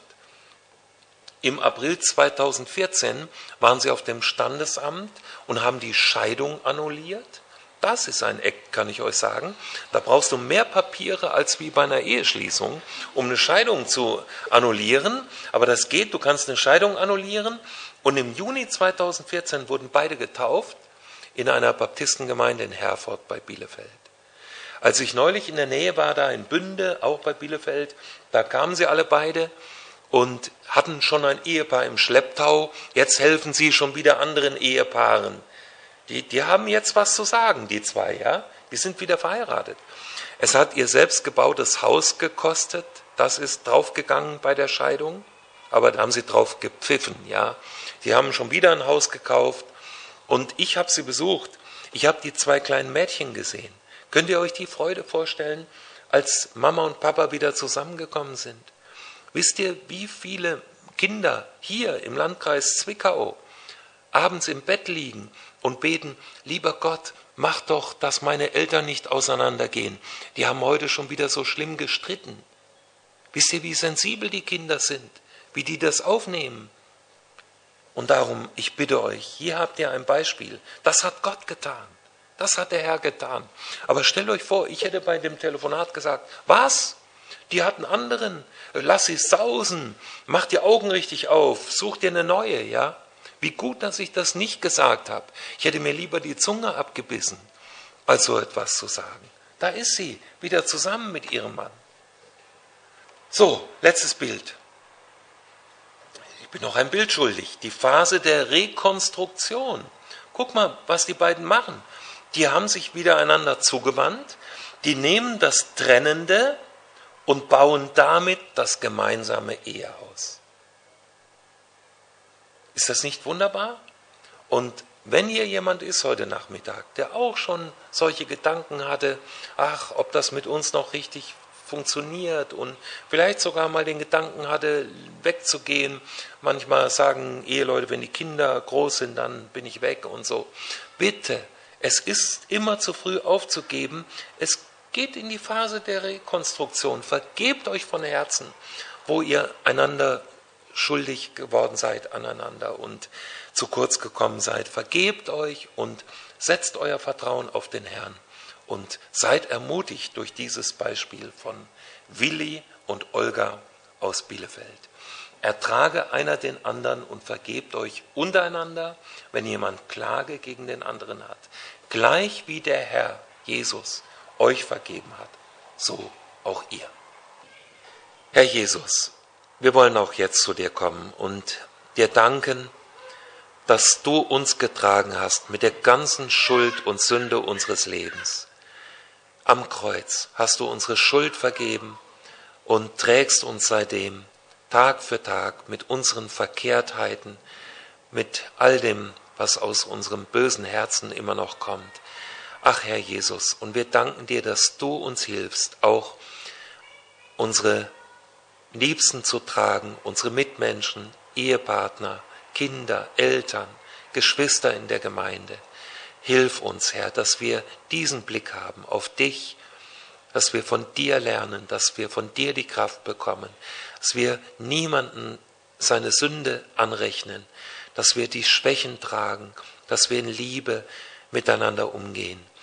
Im April 2014 waren sie auf dem Standesamt und haben die Scheidung annulliert. Das ist ein Eck, kann ich euch sagen. Da brauchst du mehr Papiere als wie bei einer Eheschließung, um eine Scheidung zu annullieren. Aber das geht, du kannst eine Scheidung annullieren. Und im Juni 2014 wurden beide getauft in einer Baptistengemeinde in Herford bei Bielefeld. Als ich neulich in der Nähe war, da in Bünde, auch bei Bielefeld, da kamen sie alle beide und hatten schon ein Ehepaar im Schlepptau. Jetzt helfen sie schon wieder anderen Ehepaaren. Die haben jetzt was zu sagen, die zwei, ja? Die sind wieder verheiratet. Es hat ihr selbst gebautes Haus gekostet, das ist draufgegangen bei der Scheidung, aber da haben sie drauf gepfiffen, ja? Die haben schon wieder ein Haus gekauft und ich habe sie besucht. Ich habe die 2 kleinen Mädchen gesehen. Könnt ihr euch die Freude vorstellen, als Mama und Papa wieder zusammengekommen sind? Wisst ihr, wie viele Kinder hier im Landkreis Zwickau abends im Bett liegen und beten, lieber Gott, mach doch, dass meine Eltern nicht auseinandergehen. Die haben heute schon wieder so schlimm gestritten. Wisst ihr, wie sensibel die Kinder sind, wie die das aufnehmen? Und darum, ich bitte euch, hier habt ihr ein Beispiel. Das hat Gott getan. Das hat der Herr getan. Aber stellt euch vor, ich hätte bei dem Telefonat gesagt, was? Die hatten anderen, lass sie sausen, mach die Augen richtig auf, such dir eine neue, ja? Wie gut, dass ich das nicht gesagt habe. Ich hätte mir lieber die Zunge abgebissen, als so etwas zu sagen. Da ist sie, wieder zusammen mit ihrem Mann. So, letztes Bild. Ich bin noch ein Bild schuldig. Die Phase der Rekonstruktion. Guck mal, was die beiden machen. Die haben sich wieder einander zugewandt. Die nehmen das Trennende und bauen damit das gemeinsame Ehehaus. Ist das nicht wunderbar? Und wenn hier jemand ist heute Nachmittag, der auch schon solche Gedanken hatte, ach, ob das mit uns noch richtig funktioniert und vielleicht sogar mal den Gedanken hatte, wegzugehen. Manchmal sagen Eheleute, wenn die Kinder groß sind, dann bin ich weg und so. Bitte, es ist immer zu früh aufzugeben. Es geht in die Phase der Rekonstruktion. Vergebt euch von Herzen, wo ihr einander schuldig geworden seid aneinander und zu kurz gekommen seid. Vergebt euch und setzt euer Vertrauen auf den Herrn und seid ermutigt durch dieses Beispiel von Willi und Olga aus Bielefeld. Ertrage einer den anderen und vergebt euch untereinander, wenn jemand Klage gegen den anderen hat. Gleich wie der Herr Jesus euch vergeben hat, so auch ihr. Herr Jesus, wir wollen auch jetzt zu dir kommen und dir danken, dass du uns getragen hast mit der ganzen Schuld und Sünde unseres Lebens. Am Kreuz hast du unsere Schuld vergeben und trägst uns seitdem Tag für Tag mit unseren Verkehrtheiten, mit all dem, was aus unserem bösen Herzen immer noch kommt. Ach Herr Jesus, und wir danken dir, dass du uns hilfst, auch unsere Liebsten zu tragen, unsere Mitmenschen, Ehepartner, Kinder, Eltern, Geschwister in der Gemeinde. Hilf uns, Herr, dass wir diesen Blick haben auf dich, dass wir von dir lernen, dass wir von dir die Kraft bekommen, dass wir niemanden seine Sünde anrechnen, dass wir die Schwächen tragen, dass wir in Liebe miteinander umgehen.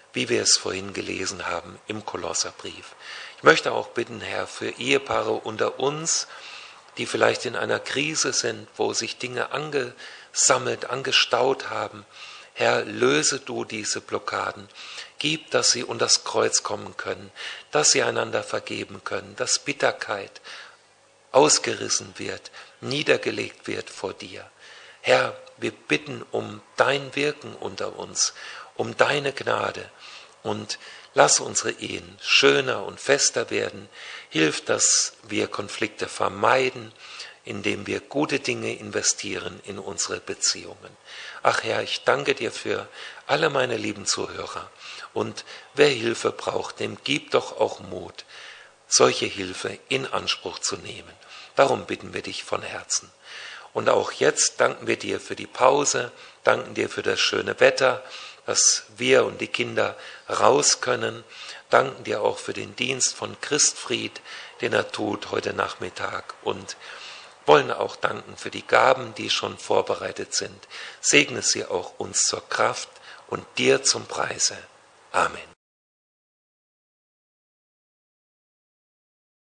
wie wir es vorhin gelesen haben im Kolosserbrief. Ich möchte auch bitten, Herr, für Ehepaare unter uns, die vielleicht in einer Krise sind, wo sich Dinge angesammelt, angestaut haben. Herr, löse du diese Blockaden. Gib, dass sie unter das Kreuz kommen können, dass sie einander vergeben können, dass Bitterkeit ausgerissen wird, niedergelegt wird vor dir. Herr, wir bitten um dein Wirken unter uns, um deine Gnade und lass unsere Ehen schöner und fester werden. Hilf, dass wir Konflikte vermeiden, indem wir gute Dinge investieren in unsere Beziehungen. Ach Herr, ich danke dir für alle meine lieben Zuhörer. Und wer Hilfe braucht, dem gib doch auch Mut, solche Hilfe in Anspruch zu nehmen. Darum bitten wir dich von Herzen. Und auch jetzt danken wir dir für die Pause, danken dir für das schöne Wetter, dass wir und die Kinder raus können, danken dir auch für den Dienst von Christfried, den er tut heute Nachmittag, und wollen auch danken für die Gaben, die schon vorbereitet sind. Segne sie auch uns zur Kraft und dir zum Preise. Amen.